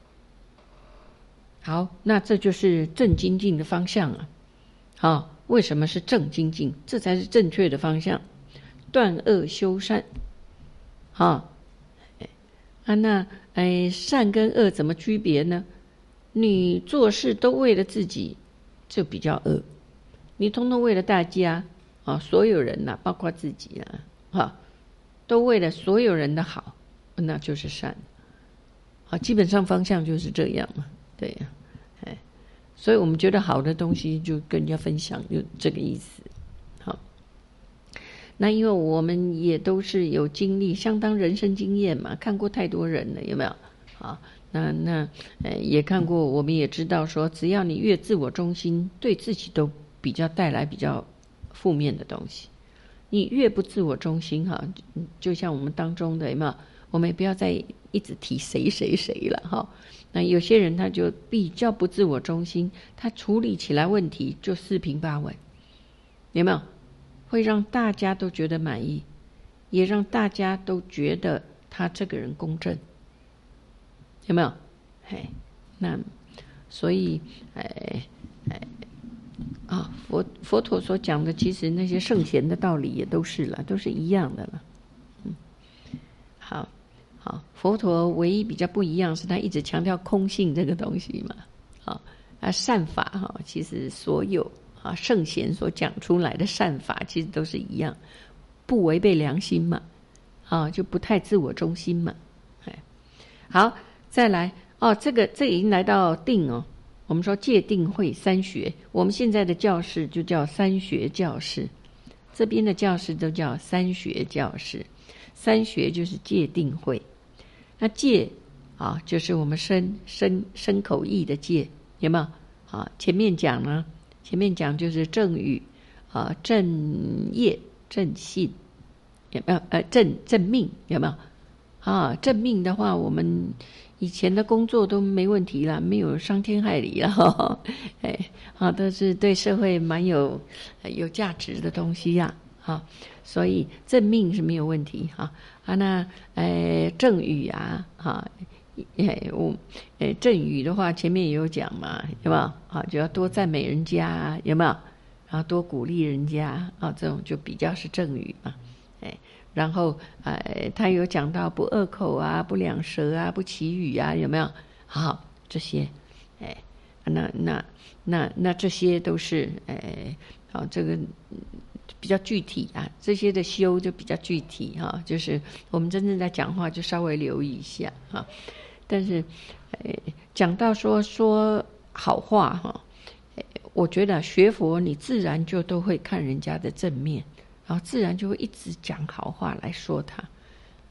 好，那这就是正精进的方向啊，好。为什么是正精进？这才是正确的方向。断恶修善，啊，啊，那哎，善跟恶怎么区别呢？你做事都为了自己，就比较恶；你通通为了大家啊，所有人呐、啊，包括自己啊，啊，都为了所有人的好，那就是善。啊，基本上方向就是这样嘛，对呀、啊。所以我们觉得好的东西就跟人家分享，就这个意思。好，那因为我们也都是有经历相当人生经验嘛，看过太多人了，有没有？好，那那呃也看过，我们也知道说，只要你越自我中心，对自己都比较带来比较负面的东西。你越不自我中心哈，就像我们当中的有没有？我们也不要再一直提谁谁谁了哈。那有些人他就比较不自我中心，他处理起来问题就四平八稳，有没有？会让大家都觉得满意，也让大家都觉得他这个人公正，有没有？嘿，那所以哎哎啊，佛佛陀所讲的，其实那些圣贤的道理也都是了，都是一样的了。嗯，好。好，佛陀唯一比较不一样是他一直强调空性这个东西嘛，啊，啊善法哈，其实所有啊圣贤所讲出来的善法，其实都是一样，不违背良心嘛，啊就不太自我中心嘛，哎，好，再来哦，这个这已经来到定哦，我们说戒定慧三学，我们现在的教室就叫三学教室，这边的教室都叫三学教室。三学就是戒定慧，那戒啊，就是我们身身身口意的戒，有没有？啊，前面讲呢，前面讲就是正语啊，正业、正信，有没有？呃，正正命有没有？啊，正命的话，我们以前的工作都没问题了，没有伤天害理了，呵呵哎，啊，都是对社会蛮有有价值的东西呀、啊，啊。所以正命是没有问题哈啊，那呃正语啊哈，哎我呃正语的话前面也有讲嘛，有没有啊？就要多赞美人家啊，有没有？然后多鼓励人家啊，这种就比较是正语嘛，哎，然后呃他有讲到不恶口啊，不两舌啊，不绮语啊，有没有？好，这些哎，那那那那这些都是哎好这个。比较具体啊，这些的修就比较具体哈、啊，就是我们真正在讲话就稍微留意一下哈、啊。但是，呃，讲到说说好话哈、啊，我觉得学佛你自然就都会看人家的正面，然后自然就会一直讲好话来说他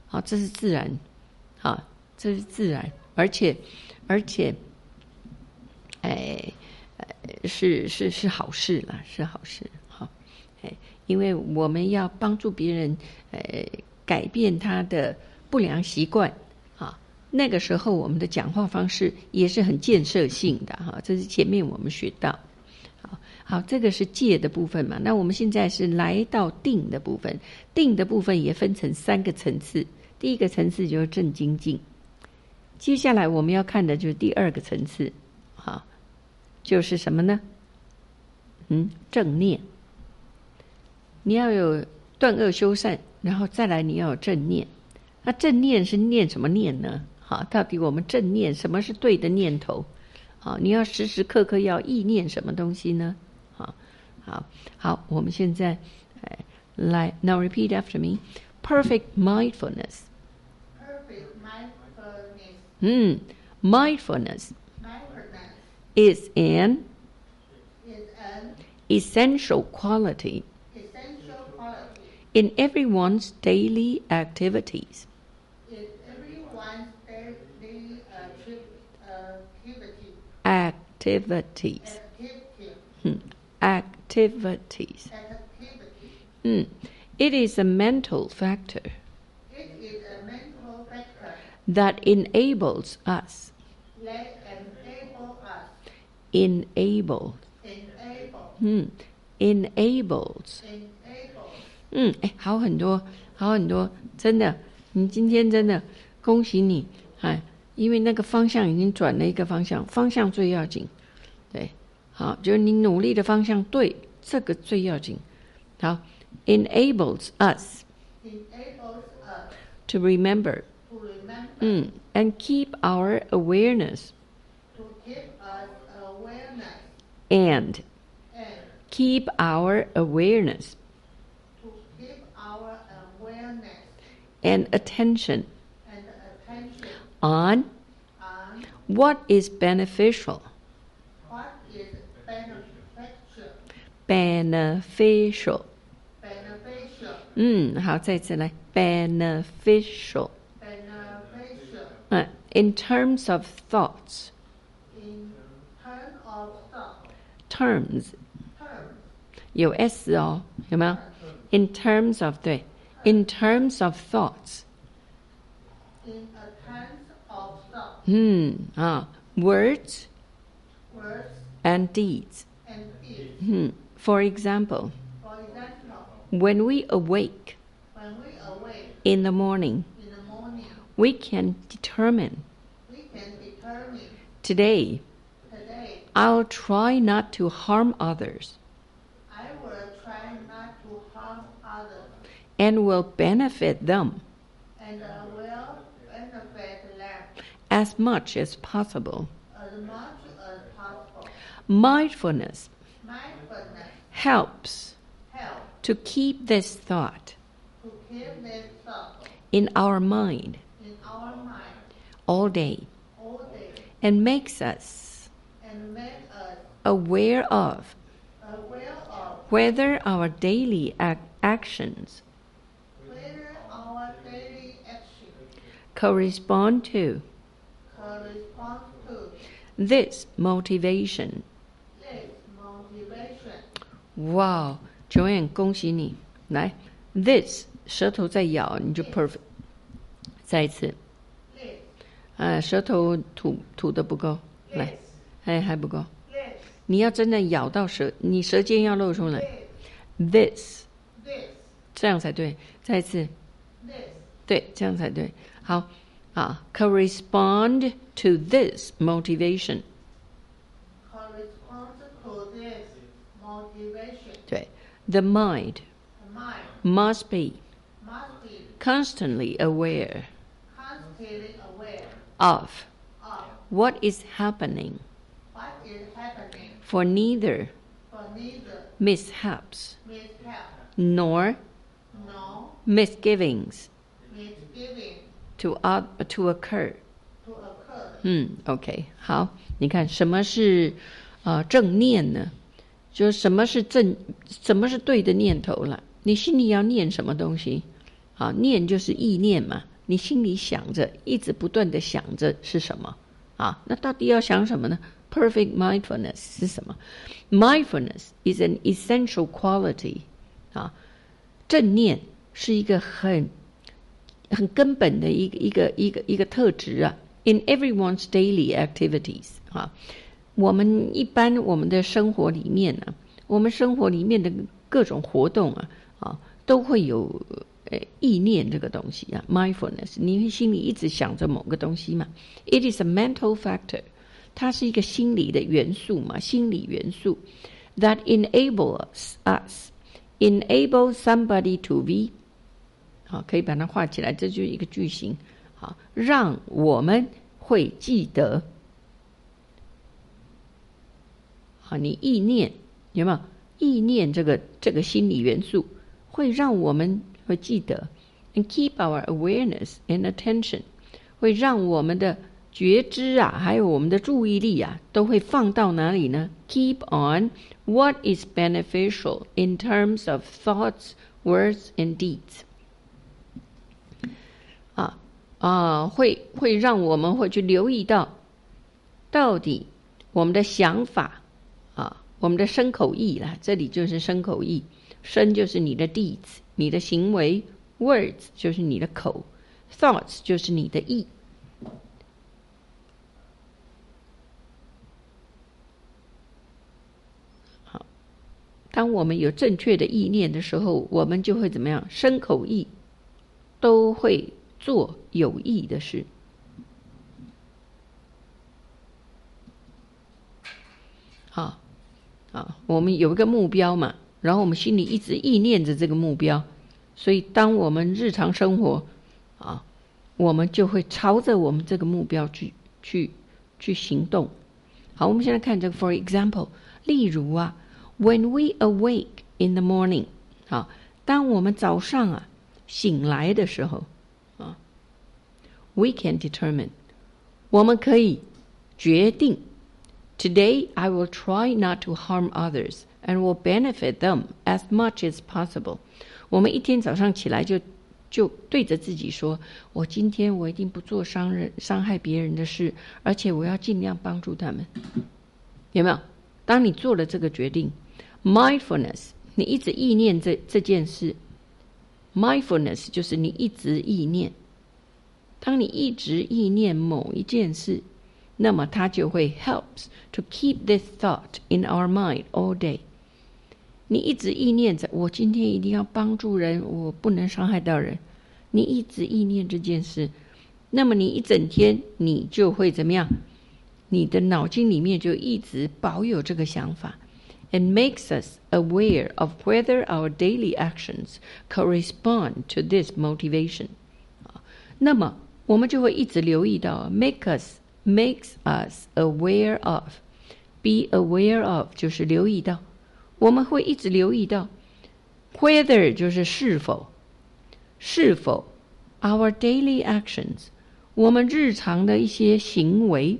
好，这是自然，好，这是自然，而且而且，哎，是是是好事啦，是好事，好，哎，因为我们要帮助别人，呃，改变他的不良习惯，啊，那个时候我们的讲话方式也是很建设性的，哈，这是前面我们学到。好，这个是戒的部分嘛。那我们现在是来到定的部分，定的部分也分成三个层次。第一个层次就是正精进，接下来我们要看的就是第二个层次，好，就是什么呢？嗯，正念。你要有断恶修善，然后再来你要有正念。那正念是念什么念呢？好，到底我们正念什么是对的念头？好，你要时时刻刻要意念什么东西呢？好，好，好，我们现在来 ，Now repeat after me. Perfect mindfulness. Perfect mindfulness. 嗯 mindfulness Mindfulness is an is an essential quality essential quality in everyone's daily activities. in everyone's daily activity. Activities. Activity. Hmm. Activities. Activity. Hmm. It is a mental factor It is a mental factor that enables us, that enable us, enable, enable, 嗯 enables, enable. 嗯，哎，好很多，好很多，真的，你今天真的恭喜你，哎，因为那个方向已经转了一个方向，方向最要紧，对，好，就是你努力的方向对，这个最要紧，好 ，enables us Enables us to remember, to remember, 嗯 and keep our awareness to keep us awareness, and and keep our awareness to keep our awareness and attention and attention on on what is beneficial, what is beneficial, beneficial. beneficial, 嗯，好，再次来 beneficial. beneficial 嗯 in terms of thoughts, in terms of thought, terms terms, 有 s 哦，有没有 in terms of 对 in terms of thoughts. in a terms of thought, 嗯啊 words words, and deeds. and deeds. 嗯 for example, For example, when we awake when we awake in the morning, in the morning, we can determine we can determine today today I'll try not to harm others I will try not to harm others and will benefit them and I will benefit them as much as possible. as much as possible. Mindfulness Mindfulness helps helps to keep this thought to keep this thought in our mind in our mind all day all day and makes us and make us aware of aware of whether our daily ac- actions whether our daily action correspond to corresponds to this motivation. this motivation. Wow, Joanne, 恭喜你！来 ，this 舌头在咬，你就 perfect。再一次， This, 啊，舌头吐吐的不够，来， this, 哎，还不够。 this, 你要真的咬到舌，你舌尖要露出来 this, ，this this, 这样才对。再一次， this. 对，这样才对。好，啊，correspond to this motivation。 corresponds to this motivation. 对 ，the mind The mind must be must be constantly aware constantly aware of of what is happening, what is happening for neither for neither mishaps mishap nor nor misgivings misgiving to uh, to occur. to occur. 嗯 ，OK， 好，你看什么是呃正念呢？就是什么是正，什么是对的念头了？你心里要念什么东西？啊，念就是意念嘛， 你心里想着，一直不断的想着是什么啊？那到底要想什么呢？ Perfect mindfulness 是什么？ Mindfulness is an essential quality 啊，正念是一个很很根本的一个一个一个一个特质啊。In everyone's daily activities 啊，我们一般我们的生活里面呢、啊，我们生活里面的各种活动啊啊，都会有呃意念这个东西啊 ，mindfulness， 你心里一直想着某个东西嘛。It is a mental factor， 它是一个心理的元素嘛，心理元素 that enables us enable somebody to be， 好，可以把它画起来，这就是一个句型。好，让我们会记得。好，你意念有没有？意念这个这个心理元素会让我们会记得 ，and keep our awareness and attention， 会让我们的觉知啊，还有我们的注意力啊，都会放到哪里呢 ？Keep on what is beneficial in terms of thoughts, words, and deeds。啊。啊，会会让我们会去留意到，到底我们的想法啊，我们的身口意啦，这里就是身口意，身就是你的 deeds， 你的行为 ，words 就是你的口 ，thoughts 就是你的意。好，当我们有正确的意念的时候，我们就会怎么样？身口意都会做有益的事。好，啊，我们有一个目标嘛，然后我们心里一直意念着这个目标，所以当我们日常生活啊，我们就会朝着我们这个目标去去去行动。好，我们现在看这个 for example， 例如啊 ，when we awake in the morning， 好，当我们早上啊醒来的时候。We can determine， 我们可以决定 Today I will try not to harm others and will benefit them as much as possible。 我们一天早上起来就就对着自己说，我今天我一定不做伤人伤害别人的事，而且我要尽量帮助他们。有没有？当你做了这个决定 Mindfulness， 你一直意念这这件事， Mindfulness 就是你一直意念，当你一直意念某一件事，那么它就会 helps to keep this thought in our mind all day。 你一直意念着我今天一定要帮助人，我不能伤害到人，你一直意念这件事，那么你一整天你就会怎么样？你的脑筋里面就一直保有这个想法。It makes us aware of whether our daily actions correspond to this motivation。 那么我们就会一直留意到 make us makes us aware of be aware of 就是留意到，我们会一直留意到 whether 就是是否是否 our daily actions 我们日常的一些行为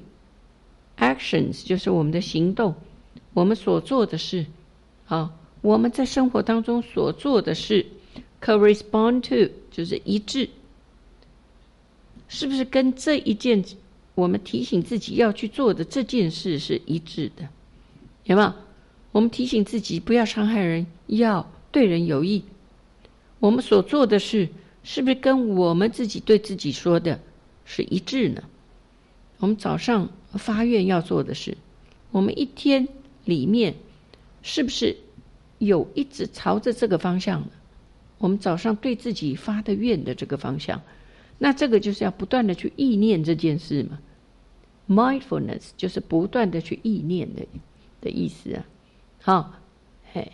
actions 就是我们的行动，我们所做的事啊，我们在生活当中所做的事 correspond to 就是一致，是不是跟这一件我们提醒自己要去做的这件事是一致的？有没有？我们提醒自己不要伤害人，要对人有益，我们所做的事是不是跟我们自己对自己说的是一致呢？我们早上发愿要做的事，我们一天里面是不是有一直朝着这个方向呢？我们早上对自己发的愿的这个方向，那这个就是要不断的去意念这件事嘛。 Mindfulness 就是不断的去意念的的意思啊。好，嘿，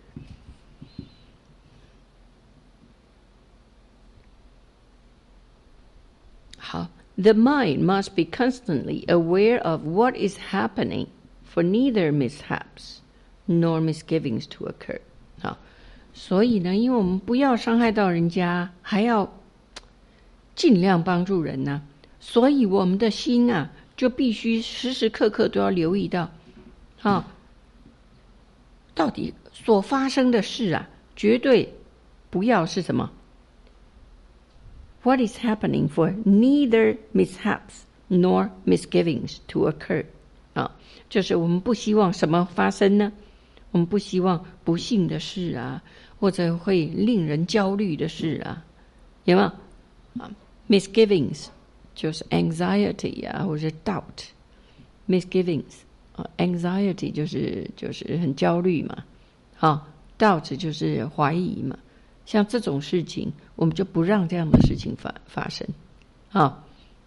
好 The mind must be constantly aware of what is happening for neither mishaps nor misgivings to occur。 好，所以呢，因为我们不要伤害到人家，还要尽量帮助人呢、啊，所以我们的心啊就必须时时刻刻都要留意到啊，到底所发生的事啊绝对不要是什么 What is happening for neither mishaps nor misgivings to occur? 啊，就是我们不希望什么发生呢？我们不希望不幸的事啊，或者会令人焦虑的事啊，有没有？啊 ，misgivings 就是 anxiety 啊，或者 doubt。misgivings 啊 ，anxiety 就是就是很焦虑嘛，好 ，doubt 就是怀疑嘛。像这种事情，我们就不让这样的事情发发生，啊。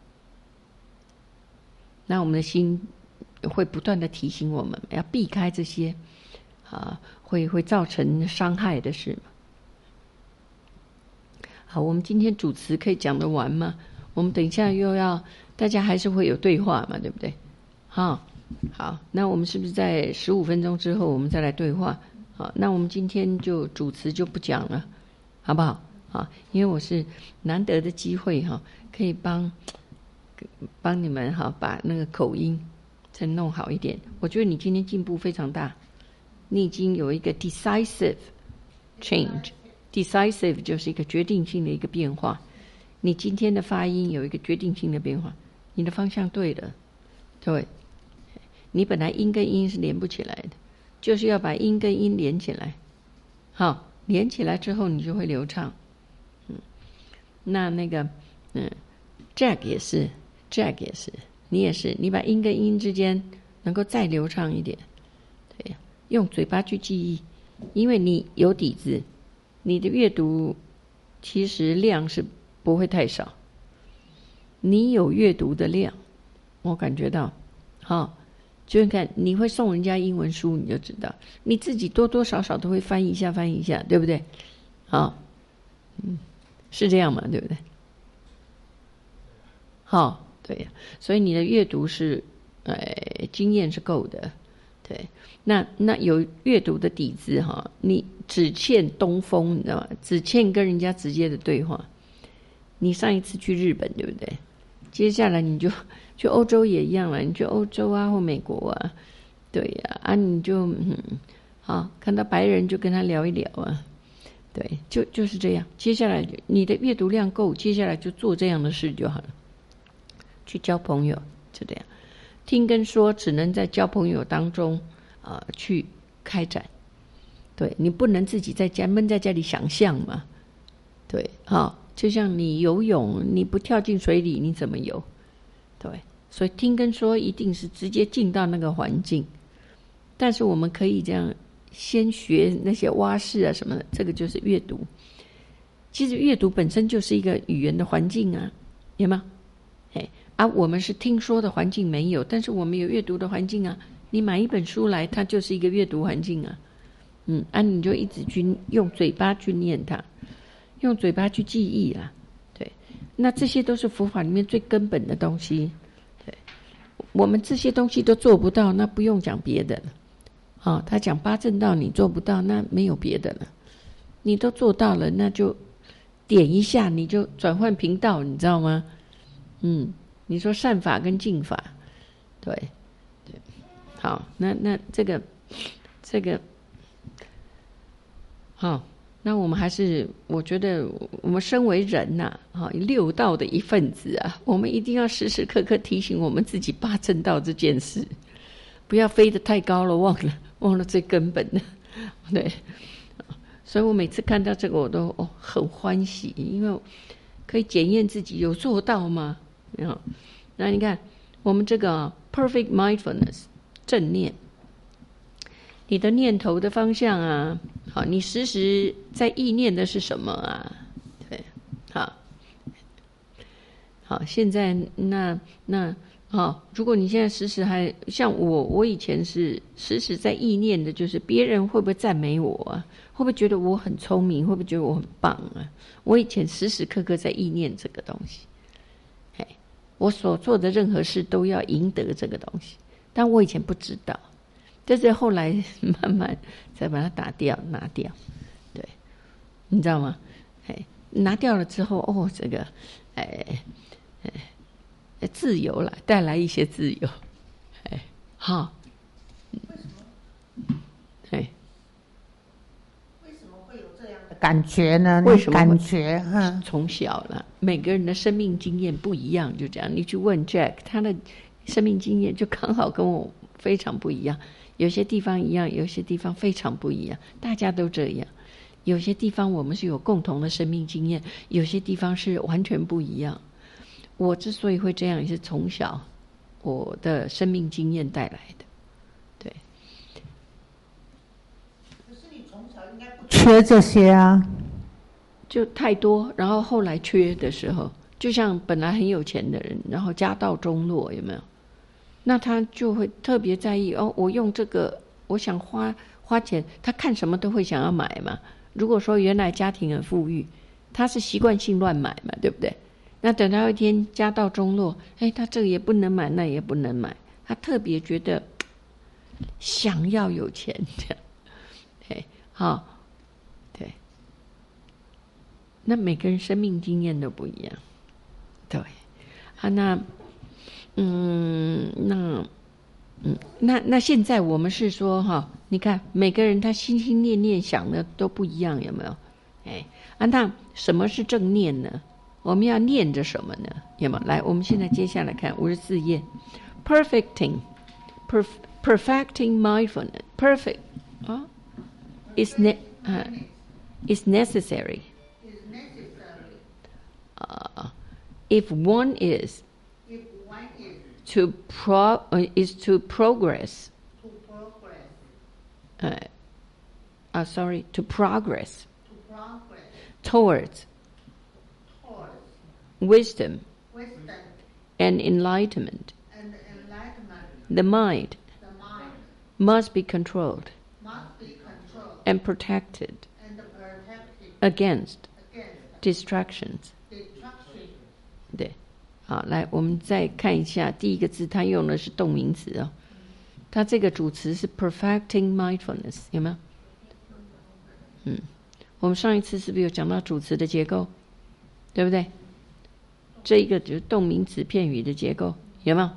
那我们的心会不断的提醒我们，要避开这些啊，会会造成伤害的事嘛。好，我们今天主词可以讲得完吗？我们等一下又要，大家还是会有对话嘛，对不对？好，好，那我们是不是在十五分钟之后我们再来对话？好，那我们今天就主词就不讲了。好不好？啊，因为我是难得的机会哈，可以帮帮你们哈把那个口音再弄好一点。我觉得你今天进步非常大，你已经有一个 decisive change，decisive 就是一个决定性的一个变化。你今天的发音有一个决定性的变化，你的方向对了，对。你本来音跟音是连不起来的，就是要把音跟音连起来，好。连起来之后，你就会流畅。嗯，那那个，嗯 ，Jack 也是 ，Jack 也是，你也是，你把音跟音之间能够再流畅一点，对呀，用嘴巴去记忆，因为你有底子，你的阅读其实量是不会太少。你有阅读的量，我感觉到，好。就是看你会送人家英文书，你就知道你自己多多少少都会翻一下翻一下，对不对？好，嗯，是这样嘛，对不对？好，对呀，所以你的阅读是，呃，经验是够的，对。那那有阅读的底子哈，你只欠东风，你知道吗？只欠跟人家直接的对话。你上一次去日本，对不对？接下来你就去欧洲也一样了，你去欧洲啊或美国啊，对呀 啊, 啊你就嗯好看到白人就跟他聊一聊啊，对，就就是这样。接下来你的阅读量够，接下来就做这样的事就好了，去交朋友就这样。听跟说只能在交朋友当中啊、呃、去开展，对你不能自己在家闷在家里想象嘛，对，好。就像你游泳，你不跳进水里，你怎么游？对，所以听跟说一定是直接进到那个环境。但是我们可以这样，先学那些蛙式啊什么的，这个就是阅读。其实阅读本身就是一个语言的环境啊，有吗？哎，啊，我们是听说的环境没有，但是我们有阅读的环境啊。你买一本书来，它就是一个阅读环境啊。嗯，啊，你就一直去用嘴巴去念它。用嘴巴去记忆啊，对，那这些都是佛法里面最根本的东西，对，我们这些东西都做不到，那不用讲别的了，啊、哦，他讲八正道你做不到，那没有别的了，你都做到了，那就点一下，你就转换频道，你知道吗？嗯，你说善法跟净法，对，对，好，那那这个这个，好。哦那我们还是，我觉得我们身为人呐、啊，六道的一份子啊，我们一定要时时刻刻提醒我们自己八正道这件事，不要飞得太高了，忘了忘了最根本的，对。所以我每次看到这个，我都哦很欢喜，因为可以检验自己有做到吗？啊，那你看我们这个 perfect mindfulness 正念。你的念头的方向啊，好，你时时在意念的是什么啊？对，好，好，现在那那好，如果你现在时时还像我，我以前是时时在意念的，就是别人会不会赞美我啊？会不会觉得我很聪明？会不会觉得我很棒啊？我以前时时刻刻在意念这个东西，哎，我所做的任何事都要赢得这个东西，但我以前不知道。但是后来慢慢才把它打掉拿掉，对，你知道吗？哎，拿掉了之后，哦，这个，哎，哎，自由了，带来一些自由，哎，好， 为什么？ 哎， 为什么会有这样的感觉呢？ 为什么感觉？嗯， 从小了，每个人的生命经验不一样，就这样。你去问 Jack， 他的生命经验就刚好跟我非常不一样，有些地方一样，有些地方非常不一样，大家都这样。有些地方我们是有共同的生命经验，有些地方是完全不一样。我之所以会这样，也是从小我的生命经验带来的。对。 可是你从小应该不缺这些啊。 就太多，然后后来缺的时候，就像本来很有钱的人，然后家道中落，有没有？那他就会特别在意哦，我用这个，我想花花钱，他看什么都会想要买嘛。如果说原来家庭很富裕，他是习惯性乱买嘛，对不对？那等到一天家道中落，哎，他这个也不能买，那也不能买，他特别觉得想要有钱这样，对，好。那每个人生命经验都不一样，对，啊，那，嗯，那，嗯，那那现在我们是说哈，你看每个人他心心念念想的都不一样，有没有？哎，啊，那什么是正念呢？我们要念着什么呢？有没有？来，我们现在接下来看五十四页 ，perfecting, perf, perfecting mindfulness, perfect 啊 is ne 啊 is necessary. Uh, if one is, if one is to pro uh, is to progress, to progress, uh, uh, sorry, to progress to progress towards towards wisdom wisdom and enlightenment, and enlightenment, the mind the mind must be controlled must be controlled and protected and protected against against distractions. destruction. 对，好，来，我们再看一下第一个字，它用的是动名词哦。它这个主词是 perfecting mindfulness， 有没有？嗯，我们上一次是不是有讲到主词的结构，对不对？这一个就是动名词片语的结构，有没有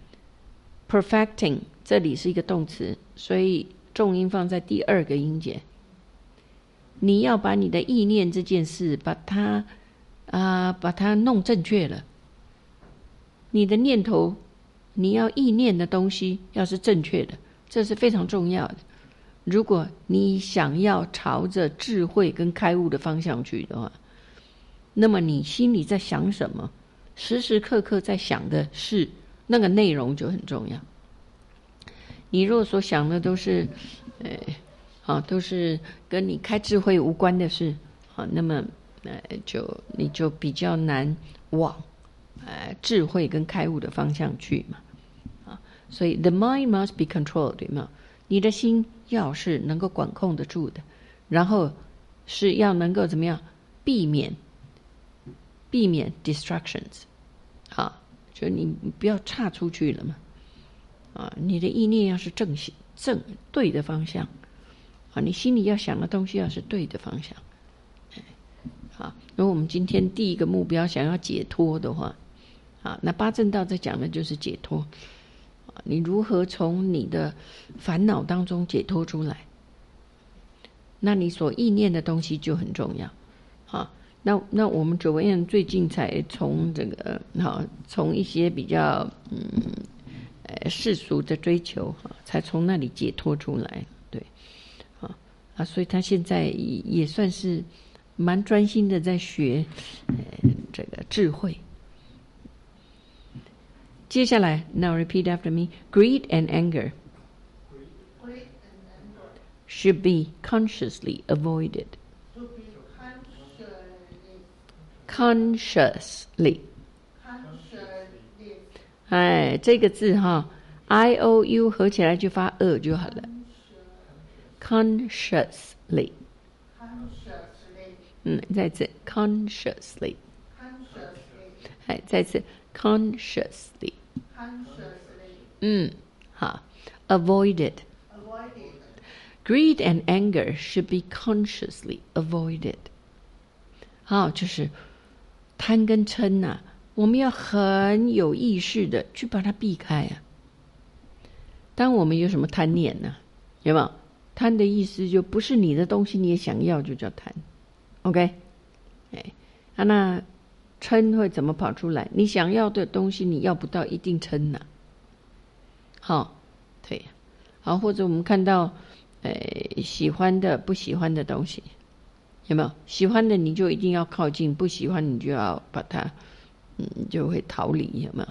？perfecting 这里是一个动词，所以重音放在第二个音节。你要把你的意念这件事，把它啊、呃，把它弄正确了。你的念头，你要意念的东西要是正确的，这是非常重要的。如果你想要朝着智慧跟开悟的方向去的话，那么你心里在想什么，时时刻刻在想的是那个内容就很重要。你如果所想的都是，呃，啊，都是跟你开智慧无关的事，啊，那么呃，就你就比较难往呃智慧跟开悟的方向去嘛，啊，所以 the mind must be controlled， 对吗？你的心要是能够管控得住的，然后是要能够怎么样避免避免 distractions， 啊，就你不要岔出去了嘛，啊，你的意念要是正正对的方向，啊，你心里要想的东西要是对的方向，好，如果我们今天第一个目标想要解脱的话，啊，那八正道在讲的就是解脱。你如何从你的烦恼当中解脱出来？那你所意念的东西就很重要。好，那那我们九位院最近才从这个好，从一些比较嗯呃世俗的追求哈，才从那里解脱出来。对，啊啊，所以他现在也也算是蛮专心的在学呃这个智慧。接下来 now repeat after me. Greed and anger Greed and anger should be consciously avoided. to be consciously Consciously. consciously 哎，这个字哈 I O U 合起来就发呃就好了。Consciously. consciously 嗯，再次 consciously. consciously 哎，再次 consciously. consciously 嗯，好 avoided. avoided Greed and anger should be consciously avoided. 好，就是贪跟嗔呐、啊，我们要很有意识的去把它避开啊。当我们有什么贪念呢、啊？有没有？贪的意思就不是你的东西你也想要，就叫贪。 OK， 哎，啊，那嗔会怎么跑出来？你想要的东西你要不到，一定嗔呐、啊。好，对，好，或者我们看到，呃，喜欢的、不喜欢的东西，有没有？喜欢的你就一定要靠近，不喜欢你就要把它，嗯，就会逃离，有没有？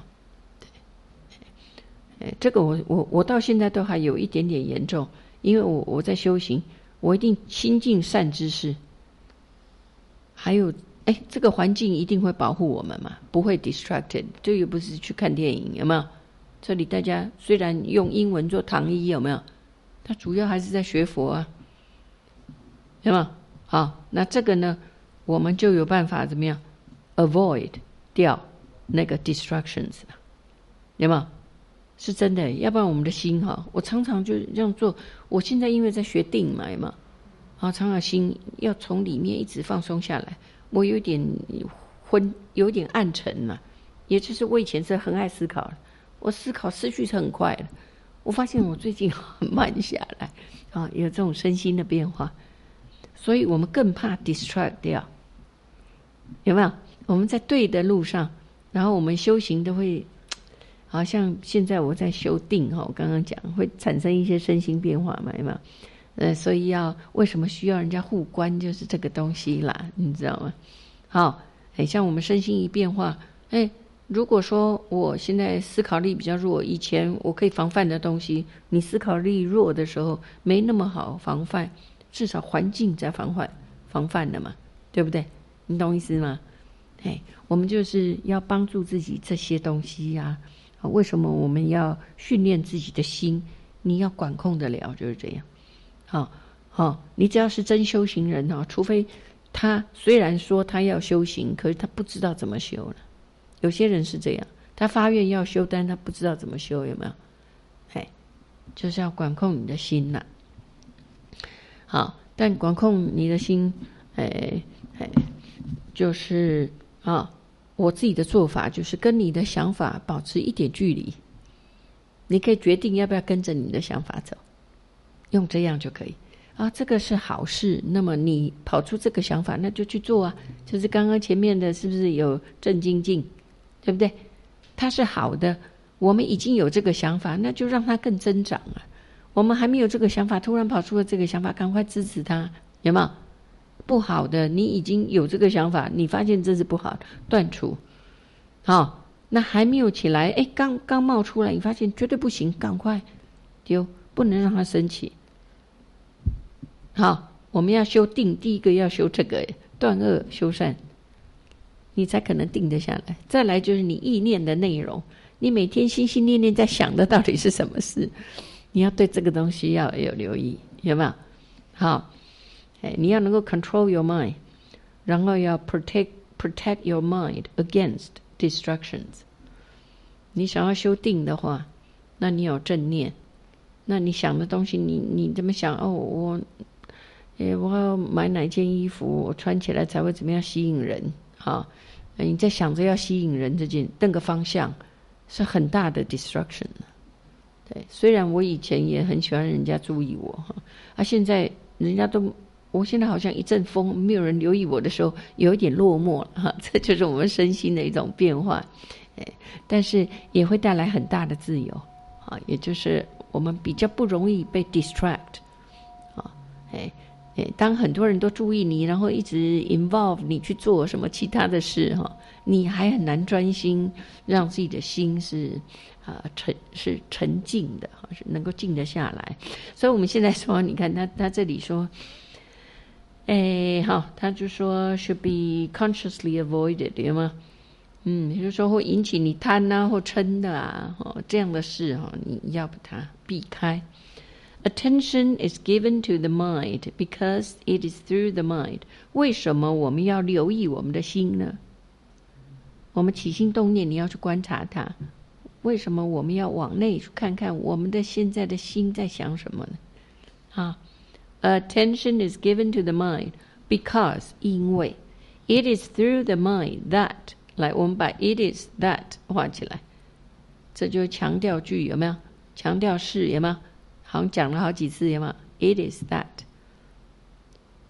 对，哎，这个我我我到现在都还有一点点严重，因为我我在修行，我一定心尽善知识，还有，哎，这个环境一定会保护我们嘛，不会 distracted， 这又不是去看电影，有没有？这里大家虽然用英文做唐医，有没有？他主要还是在学佛啊，有没有？好，那这个呢，我们就有办法怎么样 avoid 掉那个 distractions， 有没有？是真的，要不然我们的心哈，我常常就这样做。我现在因为在学定嘛，有没有？啊，常常心要从里面一直放松下来，我有点昏，有点暗沉嘛，也就是我以前是很爱思考的。我思考思绪是很快的，我发现我最近很慢下来啊，有这种身心的变化，所以我们更怕 distract 掉，有没有？我们在对的路上，然后我们修行都会，好像现在我在修定哈，我刚刚讲会产生一些身心变化嘛，有没有？呃，所以要为什么需要人家护观，就是这个东西啦，你知道吗？好，哎，像我们身心一变化，哎。如果说我现在思考力比较弱，以前我可以防范的东西，你思考力弱的时候没那么好防范，至少环境在防范防范的嘛，对不对？你懂意思吗？哎，我们就是要帮助自己这些东西呀、啊。为什么我们要训练自己的心？你要管控得了，就是这样。好，好，你只要是真修行人哈，除非他虽然说他要修行，可是他不知道怎么修了。有些人是这样，他发愿要修，但他不知道怎么修，有没有？哎，就是要管控你的心呐、啊。好，但管控你的心，哎哎，就是啊，我自己的做法就是跟你的想法保持一点距离，你可以决定要不要跟着你的想法走，用这样就可以啊。这个是好事，那么你跑出这个想法，那就去做啊。就是刚刚前面的是不是有正精进？对不对？它是好的，我们已经有这个想法，那就让它更增长啊。我们还没有这个想法，突然跑出了这个想法，赶快支持它，有没有？不好的，你已经有这个想法，你发现这是不好，断除。好，那还没有起来，哎，刚刚冒出来，你发现绝对不行，赶快丢，不能让它升起。好，我们要修定，第一个要修这个断恶修善。你才可能定得下来。再来就是你意念的内容，你每天心心念念在想的到底是什么事，你要对这个东西要有留意，有没有？好，哎，你要能够 control your mind， 然后要 protect protect your mind against distractions。你想要修定的话，那你有正念，那你想的东西，你你怎么想？哦，我，哎，我要买哪件衣服，我穿起来才会怎么样吸引人？啊，你在想着要吸引人这件那个方向，是很大的 distraction。对，虽然我以前也很喜欢人家注意我哈，啊，现在人家都，我现在好像一阵风，没有人留意我的时候，有一点落寞了哈，这就是我们身心的一种变化，哎，但是也会带来很大的自由啊，也就是我们比较不容易被 distract 啊，哎。当很多人都注意你，然后一直 involve 你去做什么其他的事哈，你还很难专心，让自己的心是啊、呃、沉是沉静的，是能够静得下来。所以我们现在说，你看他他这里说，哎，好，他就说 should be consciously avoided， 有吗？嗯，也就是说会引起你贪啊或嗔的啊，哦这样的事哈，你要把它避开。Attention is given to the mind because it is through the mind. 为什么我们要留意我们的心呢？我们起心动念，你要去观察它。为什么我们要往内去看看我们的现在的心在想什么呢？啊 ，Attention is given to the mind because 因为 it is through the mind that 来，我们把 it is that 画起来，这就强调句有没有？强调是有没有？好像讲了好几次，有没有 ？It is that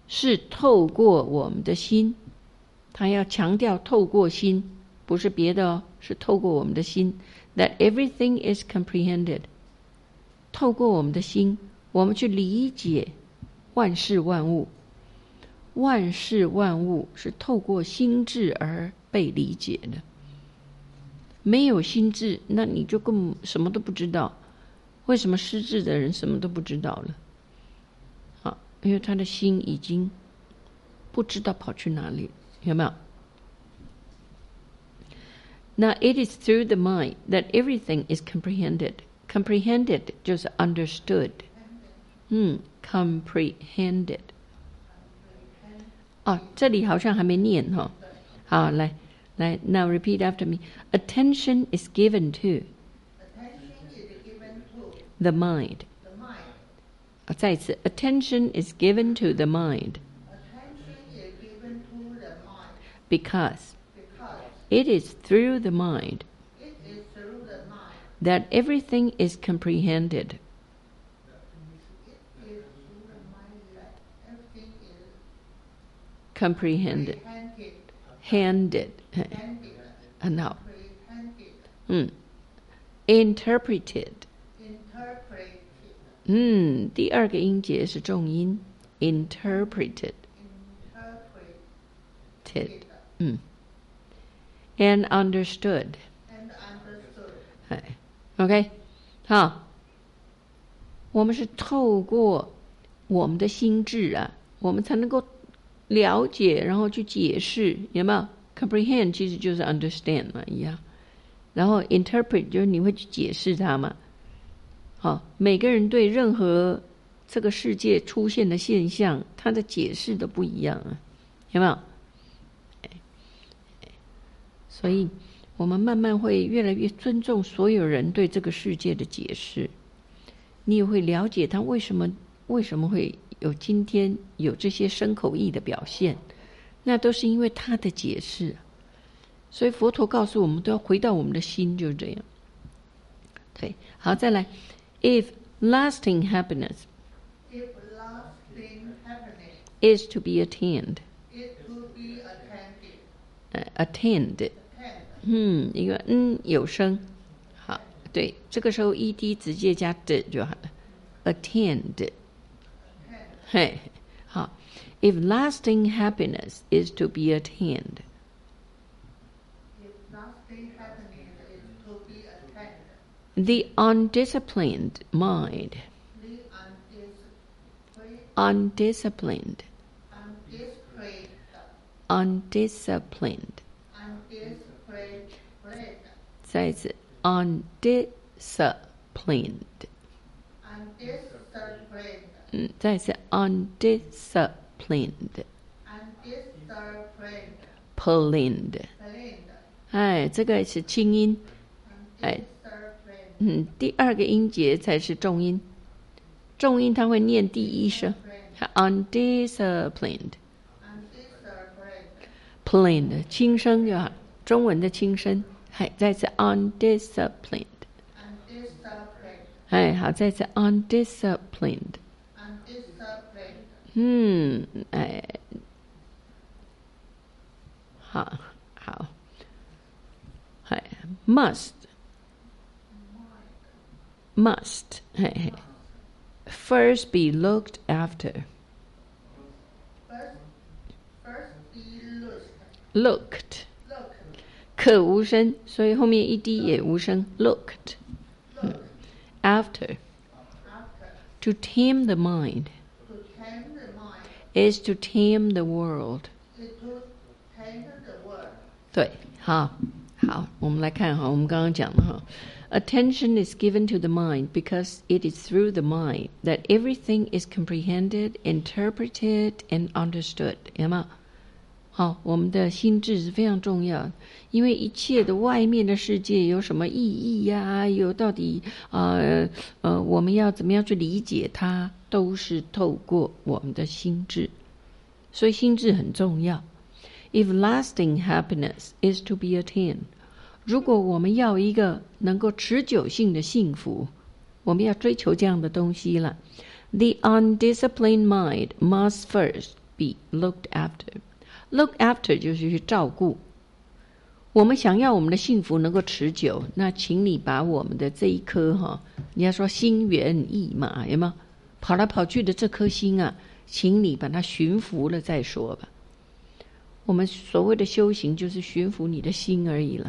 是透过我们的心，他要强调透过心，不是别的哦，是透过我们的心。That everything is comprehended， 透过我们的心，我们去理解万事万物。万事万物是透过心智而被理解的。没有心智，那你就根本什么都不知道。为什么失智的人什么都不知道了？啊，因为他的心已经不知道跑去哪里，有没有？那 it is through the mind that everything is comprehended. Comprehended 就是 understood。嗯 ，comprehended。哦，这里好像还没念哈。好，来来 ，now repeat after me. Attention is given to the mind. 啊，再一次 ，attention is given to the mind because it is through the mind that everything is comprehended. Comprehended, handed, 很好。嗯 ，interpreted， 嗯，第二个音节是重音 ，interpreted， 嗯 ，and understood， 哎 ，OK， 好，我们是透过我们的心智啊，我们才能够了解，然后去解释，有没有 ？comprehend 其实就是 understand 嘛，一样。然后 interpret 就是你会去解释它嘛。好，每个人对任何这个世界出现的现象，他的解释都不一样啊，有没有？所以我们慢慢会越来越尊重所有人对这个世界的解释，你也会了解他为什么为什么会有今天有这些身口意的表现，那都是因为他的解释。所以佛陀告诉我们都要回到我们的心，就是这样。对，好，再来 ，If lasting happiness If lasting happiness is to be attained, is to be attended, 呃 ，attend， attend, 嗯，一个嗯有声，好，对，这个时候 ed 直接加的就好了 ，attend。嘿，好。If lasting happiness is to be attained, if lasting happiness is to be attended, the undisciplined mind, the undisciplined, undisciplined, undisciplined, undisciplined, undisciplined, 再一次 undisciplined, undisciplined, 嗯，再一次 undisciplined, undisciplined, plained， plained, 哎，这个是轻音，哎， undisciplined, 嗯，第二个音节才是重音，重音它会念第一声 ，undisciplined。 undisciplined, plain 轻声就好，中文的轻声。嗨，再次 undisciplined。 undisciplined, 哎，好，再次 undisciplined。 undisciplined, 嗯，哎，好，好，嗨 ，must must 嘿嘿 first be looked after, first, first be looked, looked looked, 可无声，所以后面一滴也无声 looked, looked, after. after, To tame the mind to tame the mind, is to tame the world. is to tame the world. 对，好，好，我们来看哈，我们刚刚讲的哈 ，attention is given to the mind because it is through the mind that everything is comprehended, interpreted, and understood. 有没有？好，我们的心智是非常重要的，因为一切的外面的世界有什么意义呀、啊？有到底呃呃，我们要怎么样去理解它，都是透过我们的心智，所以心智很重要。If lasting happiness is to be attained， 如果我们要一个能够持久性的幸福，我们要追求这样的东西了。The undisciplined mind must first be looked after. Look after 就是去照顾。我们想要我们的幸福能够持久，那请你把我们的这一颗哈，你要说心猿意马，有没有？跑来跑去的这颗心啊，请你把它驯服了再说吧。我们所谓的修行，就是驯服你的心而已了。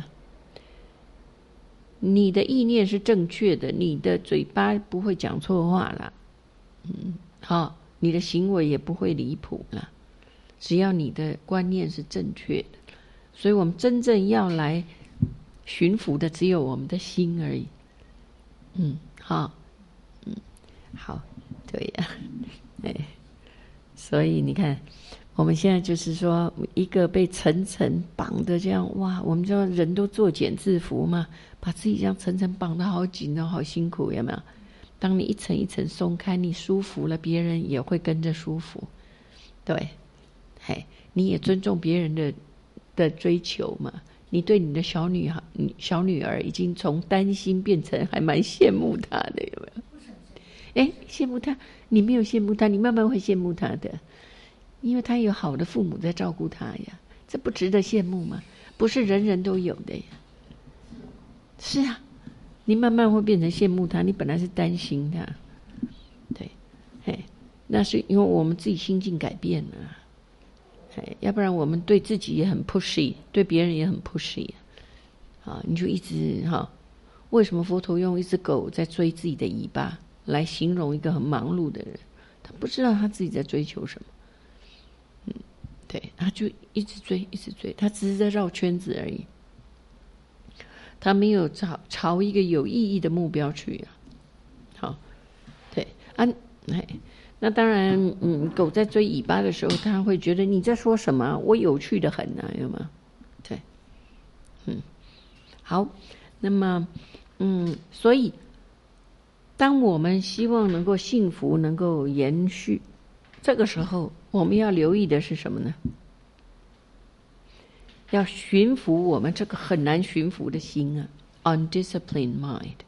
你的意念是正确的，你的嘴巴不会讲错话啦，嗯，好，你的行为也不会离谱啦。只要你的观念是正确的，所以我们真正要来驯服的只有我们的心而已。嗯，好，嗯，好，对呀，哎，所以你看，我们现在就是说，一个被层层绑的这样，哇，我们知道人都作茧自缚嘛，把自己这样层层绑得好紧哦，好辛苦，有没有？当你一层一层松开，你舒服了，别人也会跟着舒服，对。嘿，你也尊重别人的的追求嘛？你对你的小女孩、小女儿已经从担心变成还蛮羡慕她的，有没有？哎，羡慕她？你没有羡慕她，你慢慢会羡慕她的，因为她有好的父母在照顾她呀，这不值得羡慕吗？不是人人都有的呀。是啊，你慢慢会变成羡慕她，你本来是担心她，对，嘿，那是因为我们自己心境改变了。要不然我们对自己也很 pushy， 对别人也很 pushy 啊！你就一直哈，为什么佛陀用一只狗在追自己的尾巴来形容一个很忙碌的人？他不知道他自己在追求什么，嗯，对，他就一直追，一直追，他只是在绕圈子而已，他没有朝朝一个有意义的目标去啊！好，对啊，哎。那当然，嗯，狗在追尾巴的时候，它会觉得你在说什么？我有趣的很啊，有吗？对，嗯，好，那么，嗯，所以，当我们希望能够幸福能够延续，这个时候我们要留意的是什么呢？要驯服我们这个很难驯服的心啊 ，undisciplined mind,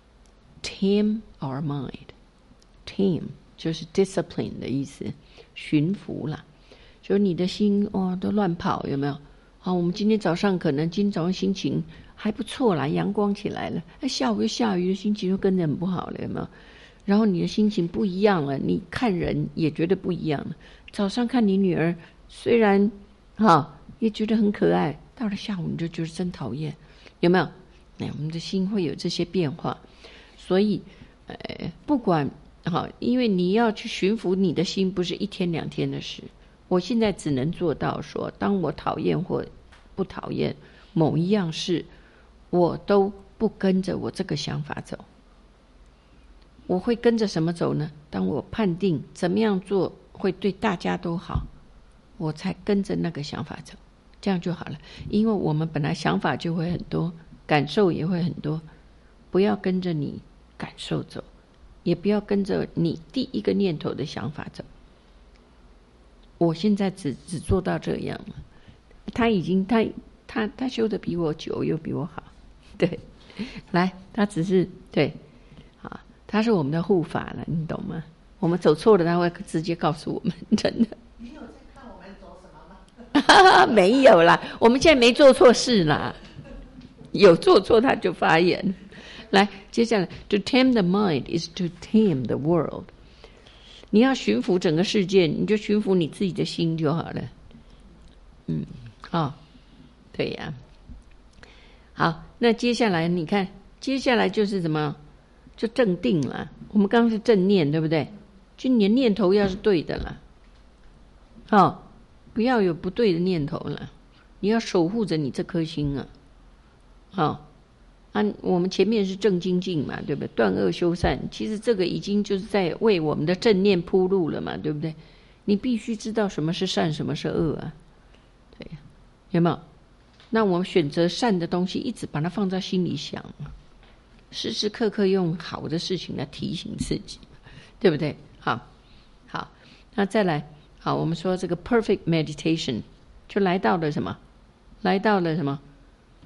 tame our mind, tame。就是 discipline 的意思，驯服啦，就是你的心哦都乱跑，有没有？好，我们今天早上可能今天早上心情还不错啦，阳光起来了，哎，下午又下雨，心情就跟着很不好了，有没有？然后你的心情不一样了，你看人也觉得不一样了。早上看你女儿，虽然哈也觉得很可爱，到了下午你就觉得真讨厌，有没有？哎，我们的心会有这些变化，所以，呃，不管。好，因为你要去驯服你的心，不是一天两天的事。我现在只能做到说，当我讨厌或不讨厌某一样事，我都不跟着我这个想法走。我会跟着什么走呢？当我判定怎么样做会对大家都好，我才跟着那个想法走，这样就好了。因为我们本来想法就会很多，感受也会很多，不要跟着你感受走。也不要跟着你第一个念头的想法走。我现在只只做到这样了。他已经他他他修的比我久，又比我好，对，来，他只是对，啊，他是我们的护法了，你懂吗？我们走错了，他会直接告诉我们，真的。 你有在看我们走什么吗？ 没有啦，我们现在没做错事啦，有做错他就发言。来，接下来 ，to tame the mind is to tame the world。你要驯服整个世界，你就驯服你自己的心就好了。嗯，哦，对呀。好，那接下来你看，接下来就是什么？就正定了。我们刚刚是正念，对不对？就你的念头要是对的了，哦，不要有不对的念头了。你要守护着你这颗心啊，哦。啊，我们前面是正精进嘛，对不对？断恶修善，其实这个已经就是在为我们的正念铺路了嘛，对不对？你必须知道什么是善，什么是恶啊，对呀，有没有？那我们选择善的东西，一直把它放在心里想，时时刻刻用好的事情来提醒自己，对不对？好，好，那再来，好，我们说这个 perfect meditation 就来到了什么？来到了什么？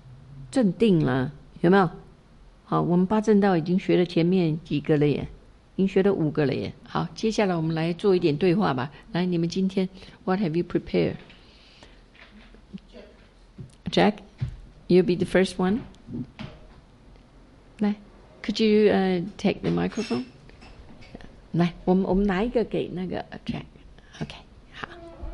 正定了。有没有？好，我们八正道已经学了前面几个了耶， 您学了五个了耶。好，接下来我们来做一点对话吧。来，你们今天 What have you prepared? Jack, you'll be the first one. 来 ，Could you uh, take the microphone? 来，我们我们拿一个给那个 Jack。OK， 好。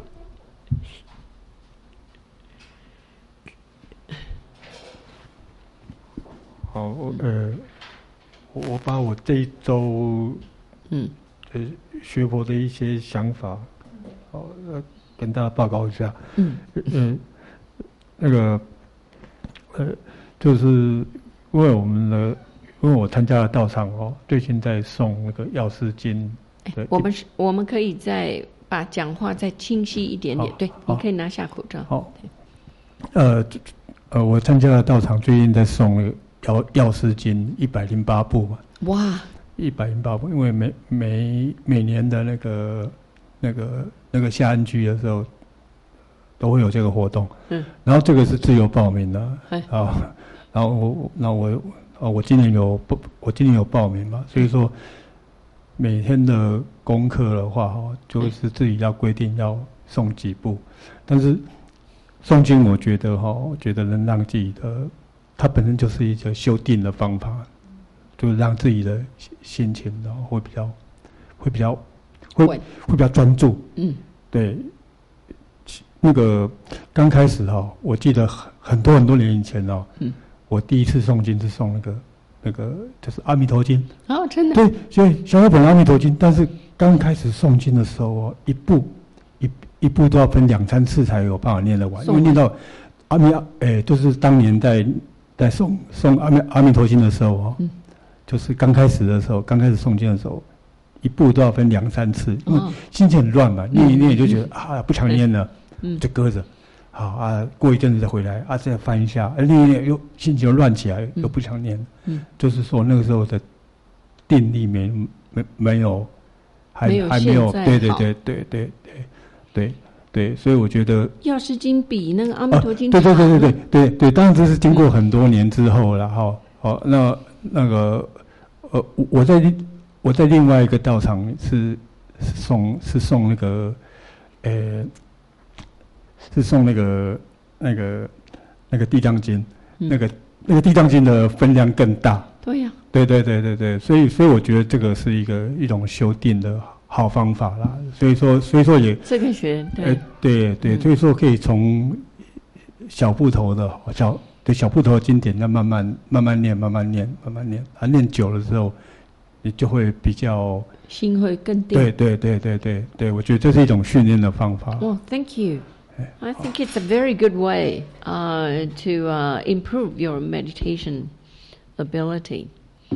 好，呃，我把我这一周， 嗯， 呃，学佛的一些想法，好，呃，跟大家报告一下。 嗯， 呃，那个，呃，就是因为我们的，因为我参加了道场哦，最近在送那个《药师经》的。 我们是，我们可以再把讲话再清晰一点点。对，你可以拿下口罩。 好，呃，呃，我参加了道场，最近在送那个。药药师经一百零八部嘛， 哇， 一百零八部，因为每每每年的那个那个那个下安居的时候，都会有这个活动，嗯，然后这个是自由报名的，啊，然后我，然后我，哦，我今年有不，我今年有报名嘛，所以说每天的功课的话，哈，就是自己要规定要诵几部，但是诵经，我觉得哈，我觉得能让自己的。它本身就是一个修订的方法，就是让自己的心情然后会比较，会比较，会会比较专注。嗯，对。那个刚开始哈，我记得很很多很多年以前哦，嗯，我第一次诵经是诵那个那个就是《阿弥陀经》。 哦，真的。 对，所以小小本《阿弥陀经》，但是刚开始诵经的时候哦，一部一一部都要分两三次才有办法念得完，因为念到阿弥诶，就是当年在。在诵诵阿弥阿弥陀经的时候哦，嗯，就是刚开始的时候，刚开始诵经的时候，一部都要分两三次，因为心情很乱嘛，念一念也就觉得、嗯、啊不想念了，嗯，就搁着，好啊，过一阵子再回来啊，再翻一下，啊，念一念又心情又乱起来，又不想念，嗯，就是说那个时候的定力没没没有，还没有还没有，对对对对对对对。对，所以我觉得《 药师经》比那个《阿弥陀经》 啊，对对对对对对对，当然这是经过很多年之后了哈。好，那那个呃，我在我在另外一个道场是是送是送那个，呃，是送那个那个那个《地藏经》，嗯、那个那个《地藏经》的分量更大。 对呀、啊。 对对对对对，所以所以我觉得这个是一个一种修订的。好方法啦，所以说，所以说也这个学对、 呃、对对，所以说可以从小部头的小对小部头的经典，要慢慢慢慢念，慢慢念，慢慢念，啊，念久了之后，你就会比较心会更定。 对对对对对对，我觉得这是一种训练的方法。 哦、oh, ，Thank you. I think it's a very good way uh, to uh, improve your meditation ability.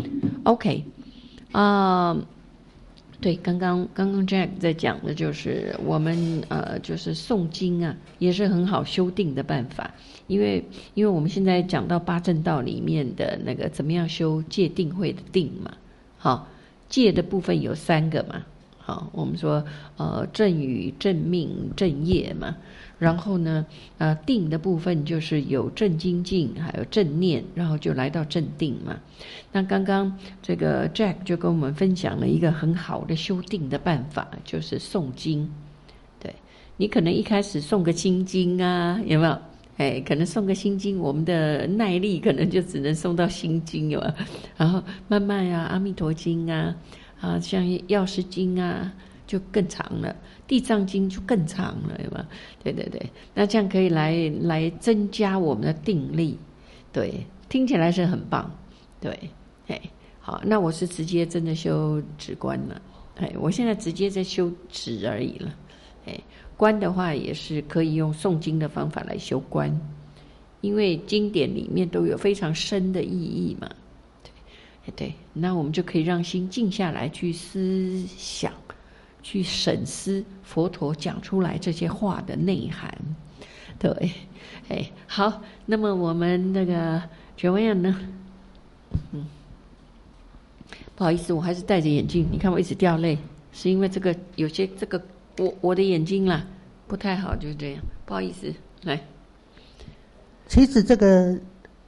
Okay. Um,对，刚刚刚刚 Jack 在讲的就是我们呃，就是诵经啊，也是很好修订的办法。因为因为我们现在讲到八正道里面的那个怎么样修戒定慧的定嘛，好，戒的部分有三个嘛，好，我们说呃正语、正命、正业嘛。然后呢，呃，定的部分就是有正精进，还有正念，然后就来到正定嘛。那刚刚这个 Jack 就跟我们分享了一个很好的修定的办法，就是诵经。对，你可能一开始诵个心经啊，有没有？哎，可能诵个心经，我们的耐力可能就只能诵到心经，有没有？然后慢慢啊，阿弥陀经啊，啊，像药师经啊，就更长了。地藏经就更长了，有吗？对对对，那这样可以来来增加我们的定力，对，听起来是很棒，对，哎，好，那我是直接真的修止观了，哎，我现在直接在修止而已了，哎，观的话也是可以用诵经的方法来修观，因为经典里面都有非常深的意义嘛，对，对，那我们就可以让心静下来去思想。去审思佛陀讲出来这些话的内涵，对，哎，好，那么我们那个怎么样呢？嗯，不好意思，我还是戴着眼镜，你看我一直掉泪，是因为这个有些这个我我的眼睛啦不太好，就这样，不好意思，来。 其实这个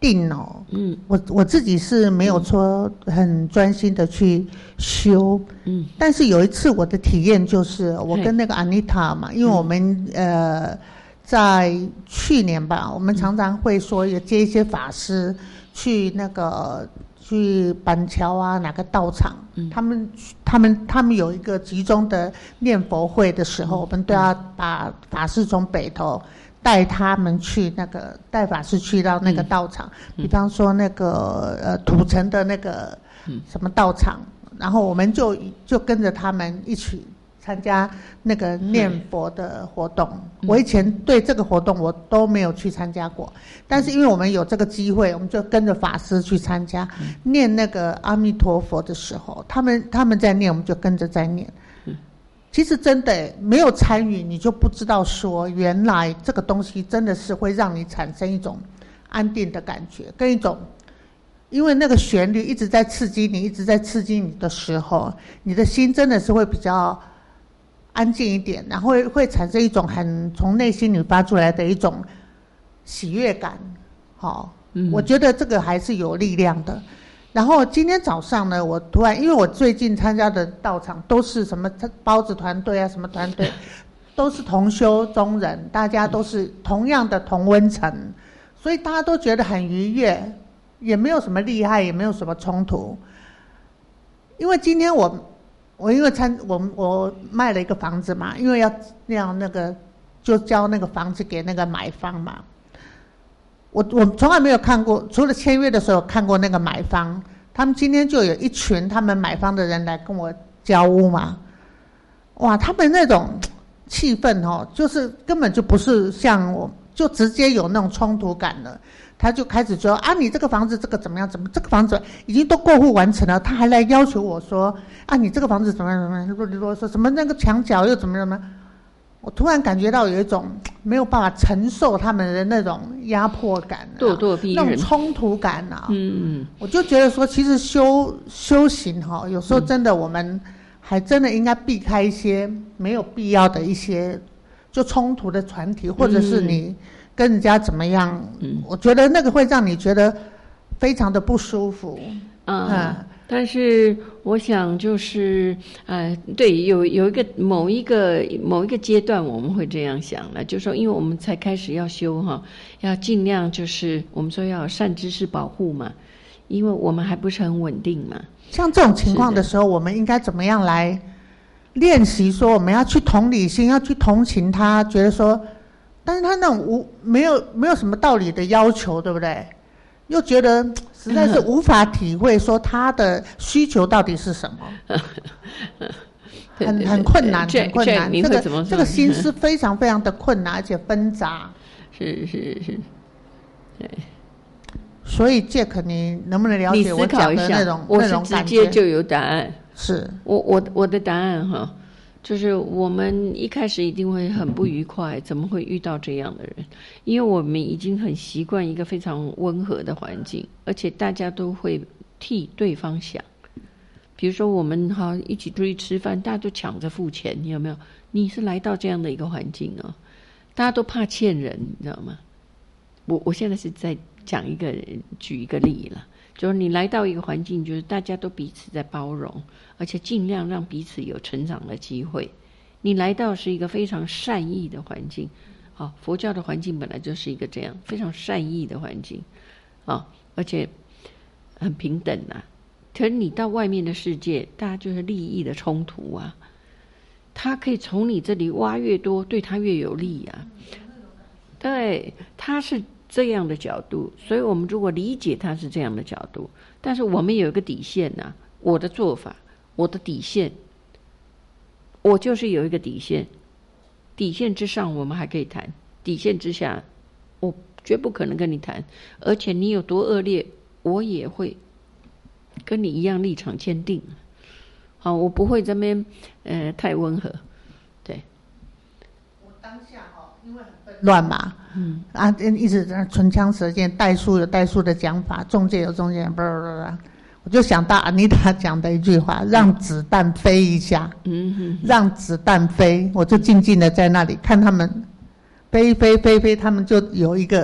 定哦，嗯，我我自己是没有说很专心的去修，嗯，但是有一次我的体验就是我跟那个 Anita 嘛，因为我们、嗯、呃在去年吧，我们常常会说也接一些法师去那个去板桥啊哪个道场，嗯、他们他们他们有一个集中的念佛会的时候，嗯、我们都要把法师从北投带他们去那个带法师去到那个道场，嗯、比方说那个呃土城的那个什么道场，嗯、然后我们就就跟着他们一起参加那个念佛的活动。嗯、我以前对这个活动我都没有去参加过，但是因为我们有这个机会，我们就跟着法师去参加，嗯、念那个阿弥陀佛的时候，他们他们在念，我们就跟着在念。其实真的没有参与，你就不知道说原来这个东西真的是会让你产生一种安定的感觉，跟一种，因为那个旋律一直在刺激你，一直在刺激你的时候，你的心真的是会比较安静一点，然后会会产生一种很从内心里发出来的一种喜悦感。好，嗯，我觉得这个还是有力量的。然后今天早上呢，我突然因为我最近参加的道场都是什么包子团队啊，什么团队，都是同修中人，大家都是同样的同温层，所以大家都觉得很愉悦，也没有什么厉害，也没有什么冲突。因为今天我我因为参我我卖了一个房子嘛，因为要那样那个就交那个房子给那个买方嘛。我我从来没有看过，除了签约的时候看过那个买方，他们今天就有一群他们买方的人来跟我交屋嘛，哇，他们那种气氛哦，就是根本就不是像我，就直接有那种冲突感了。他就开始说啊，你这个房子这个怎么样？怎么这个房子已经都过户完成了，他还来要求我说啊，你这个房子怎么样怎么样？啰里啰嗦什么那个墙角又怎么样怎么样？我突然感觉到有一种没有办法承受他们的那种压迫感、啊、 咄咄逼人， 那种冲突感啊。嗯，我就觉得说，其实修修行哈、哦，有时候真的我们还真的应该避开一些没有必要的一些就冲突的团体，或者是你跟人家怎么样，嗯、我觉得那个会让你觉得非常的不舒服。 嗯。嗯，但是我想就是呃对，有有一个某一个某一个阶段我们会这样想了，就是说因为我们才开始要修哈，要尽量就是我们说要有善知识保护嘛，因为我们还不是很稳定嘛。 像这种情况的时候，我们应该怎么样来练习说我们要去同理心，要去同情他，觉得说，但是他那种无没有没有什么道理的要求，对不对？又觉得实在是无法体会说他的需求到底是什么，很很困难，很困难。这个这个心思非常非常的困难，而且纷杂。 是是是，对。 所以 Jack， 你能不能了解我讲的那种那种感觉？ 我是直接就有答案。 是我我我的答案哈。就是我们一开始一定会很不愉快，怎么会遇到这样的人？因为我们已经很习惯一个非常温和的环境，而且大家都会替对方想。比如说我们哈一起出去吃饭，大家都抢着付钱，你有没有？你是来到这样的一个环境哦，大家都怕欠人，你知道吗？我我现在是在讲一个举一个例了。就是你来到一个环境，就是大家都彼此在包容，而且尽量让彼此有成长的机会。你来到是一个非常善意的环境，啊，佛教的环境本来就是一个这样非常善意的环境，啊，而且很平等啊。可是你到外面的世界，大家就是利益的冲突啊，他可以从你这里挖越多，对他越有利啊。对，他是这样的角度，所以我们如果理解他是这样的角度，但是我们有一个底线呐、啊，我的做法，我的底线，我就是有一个底线，底线之上我们还可以谈，底线之下我绝不可能跟你谈，而且你有多恶劣，我也会跟你一样立场坚定。好，我不会这边呃太温和，对。 我当下哈，因为很笨乱嘛。嗯啊，一直在唇枪舌剑，代数有代数的讲法，中介有中介，不不不，我就想到安妮塔讲的一句话：“让子弹飞一下。”嗯哼，让子弹飞，我就静静的在那里看他们飞飞飞飞，他们就有一个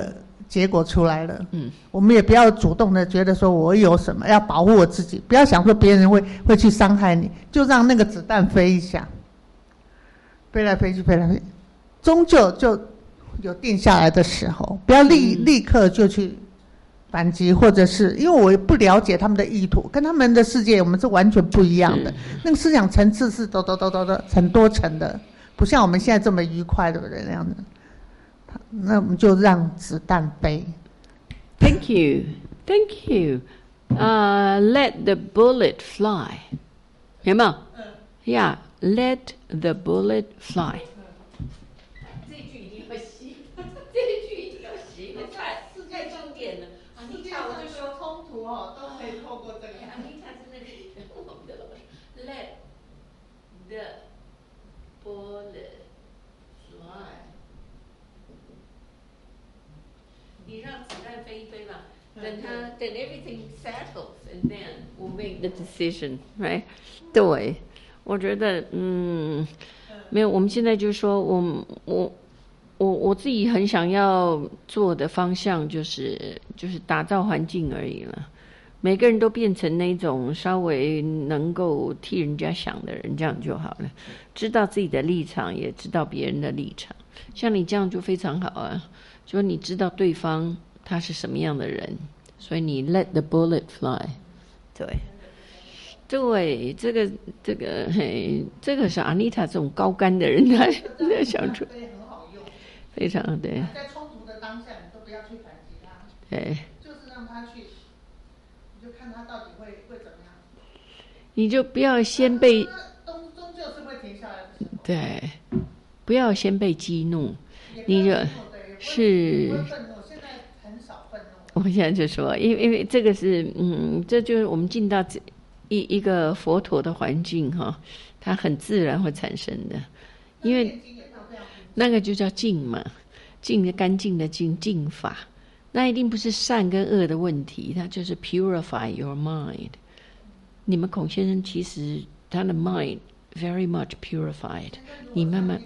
结果出来了。嗯，我们也不要主动的觉得说我有什么要保护我自己，不要想说别人会会去伤害你，就让那个子弹飞一下，飞来飞去，飞来飞去，终究就有定下来的时候，不要立、嗯、立刻就去反击，或者是因为我不了解他们的意图，跟他们的世界我们是完全不一样的。嗯、那个思想层次是抖抖抖抖的很多层的，不像我们现在这么愉快的人那样的。那我们就让子弹飞。 Thank you, thank you. Uh, let the bullet fly. 有没有？嗯。Yeah, let the bullet fly. 这句一定要洗，这句一定要洗，太太经典了。啊，你看我就说冲突哦，都可以透过这个。啊，你看真的可以，我们的老师 let the bullet fly. 你让子弹飞一飞嘛，等它等 everything settles and then we'll make the decision, right? 对，我觉得嗯，没有，我们现在就说，我我我我自己很想要做的方向就是就是打造环境而已了。每个人都变成那种稍微能够替人家想的人，这样就好了。知道自己的立场，也知道别人的立场。像你这样就非常好啊。就你知道对方他是什么样的人，所以你 let the bullet fly。 对对，这个这个嘿，这个是 Anita 这种高竿的人他他想出非常对。 在冲突的当下，你都不要去反击他， 对， 就是让他去，你就看他到底会会怎么样。 你就不要先被终终究是会停下来的。 对，不要先被激怒，你就。是，我现在就说，因为因为这个是，嗯，这就是我们进到一一个佛陀的环境哈，它很自然会产生的，因为那个就叫净嘛，净的干净的净净法，那一定不是善跟恶的问题，它就是 purify your mind。你们孔先生其实他的 mind very much purified， 你慢慢。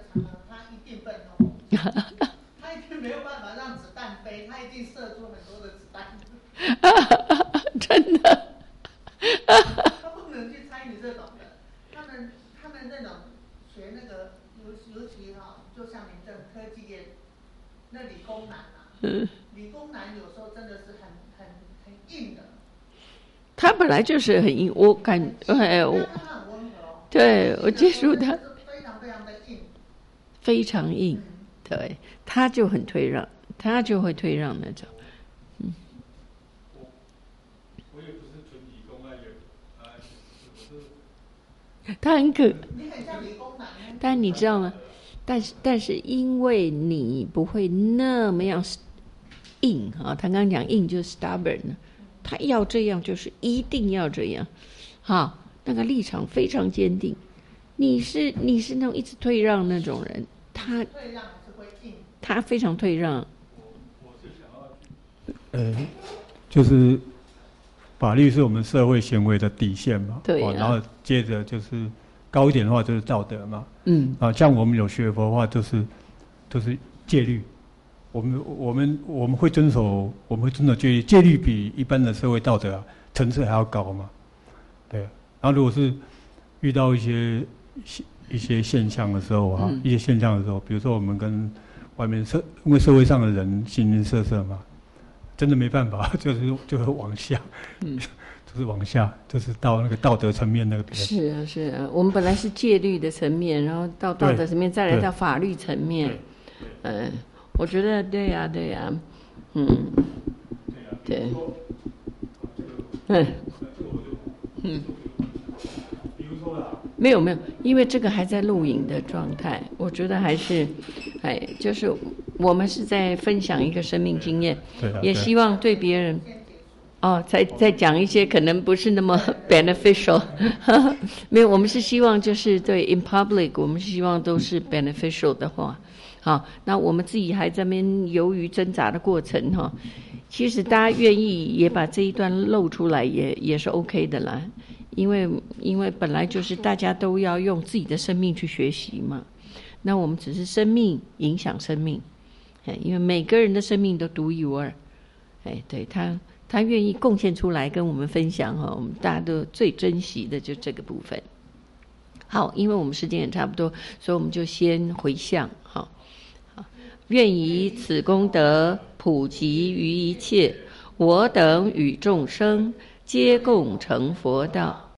没有办法让子弹飞，他一定射出很多的子弹。 真的。 他不能去参与这种的。他们他们那种学那个，尤尤其哈、哦，就像你这科技业，那理工男啊，嗯、理工男有时候真的是很很很硬的。 他本来就是很硬，我感哎我。他很温和、哦。对，我接触他。 非常非常的硬。 非常硬，嗯、对。他就很退让，他就会退让那种，嗯。 我我也不是纯理工啊，也啊，我是。 他很可。 你很像理工男。 但你知道吗？但是但是因为你不会那么样硬啊，他刚刚讲硬就是 stubborn， 他要这样就是一定要这样，好，那个立场非常坚定。你是你是那种一直退让那种人，他。 退让。 他非常退让。 我是想要， 呃，就是法律是我们社会行为的底线嘛， 对、啊哦。 然后接着就是高一点的话就是道德嘛， 嗯。 啊，像我们有学佛的话，就是就是戒律，我们我们我们会遵守，我们会遵守戒律，戒律比一般的社会道德、啊、层次还要高嘛，对。然后如果是遇到一些一些现象的时候啊，嗯、一些现象的时候，比如说我们跟外面社，因为社会上的人形形色色嘛，真的没办法，就是就是往下，嗯，就是往下，就是到那个道德层面那个边。 是啊，是啊，我们本来是戒律的层面，然后到道德层面，再来到法律层面。嗯，我觉得对呀、啊，对呀、啊，嗯，对，嗯，嗯。没有没有，因为这个还在录影的状态，我觉得还是，哎，就是我们是在分享一个生命经验，也希望对别人，哦，再再讲一些可能不是那么 beneficial， 没有，我们是希望就是对 in public， 我们是希望都是 beneficial 的话，好，那我们自己还在那边犹豫挣扎的过程哈，其实大家愿意也把这一段露出来也也是 OK 的啦。因为因为本来就是大家都要用自己的生命去学习嘛，那我们只是生命影响生命， 哎，因为每个人的生命都独一无二，哎，对他，他愿意贡献出来跟我们分享哈，我们大家都最珍惜的就这个部分。好，因为我们时间也差不多，所以我们就先回向哈。好，愿以此功德普及于一切，我等与众生皆共成佛道。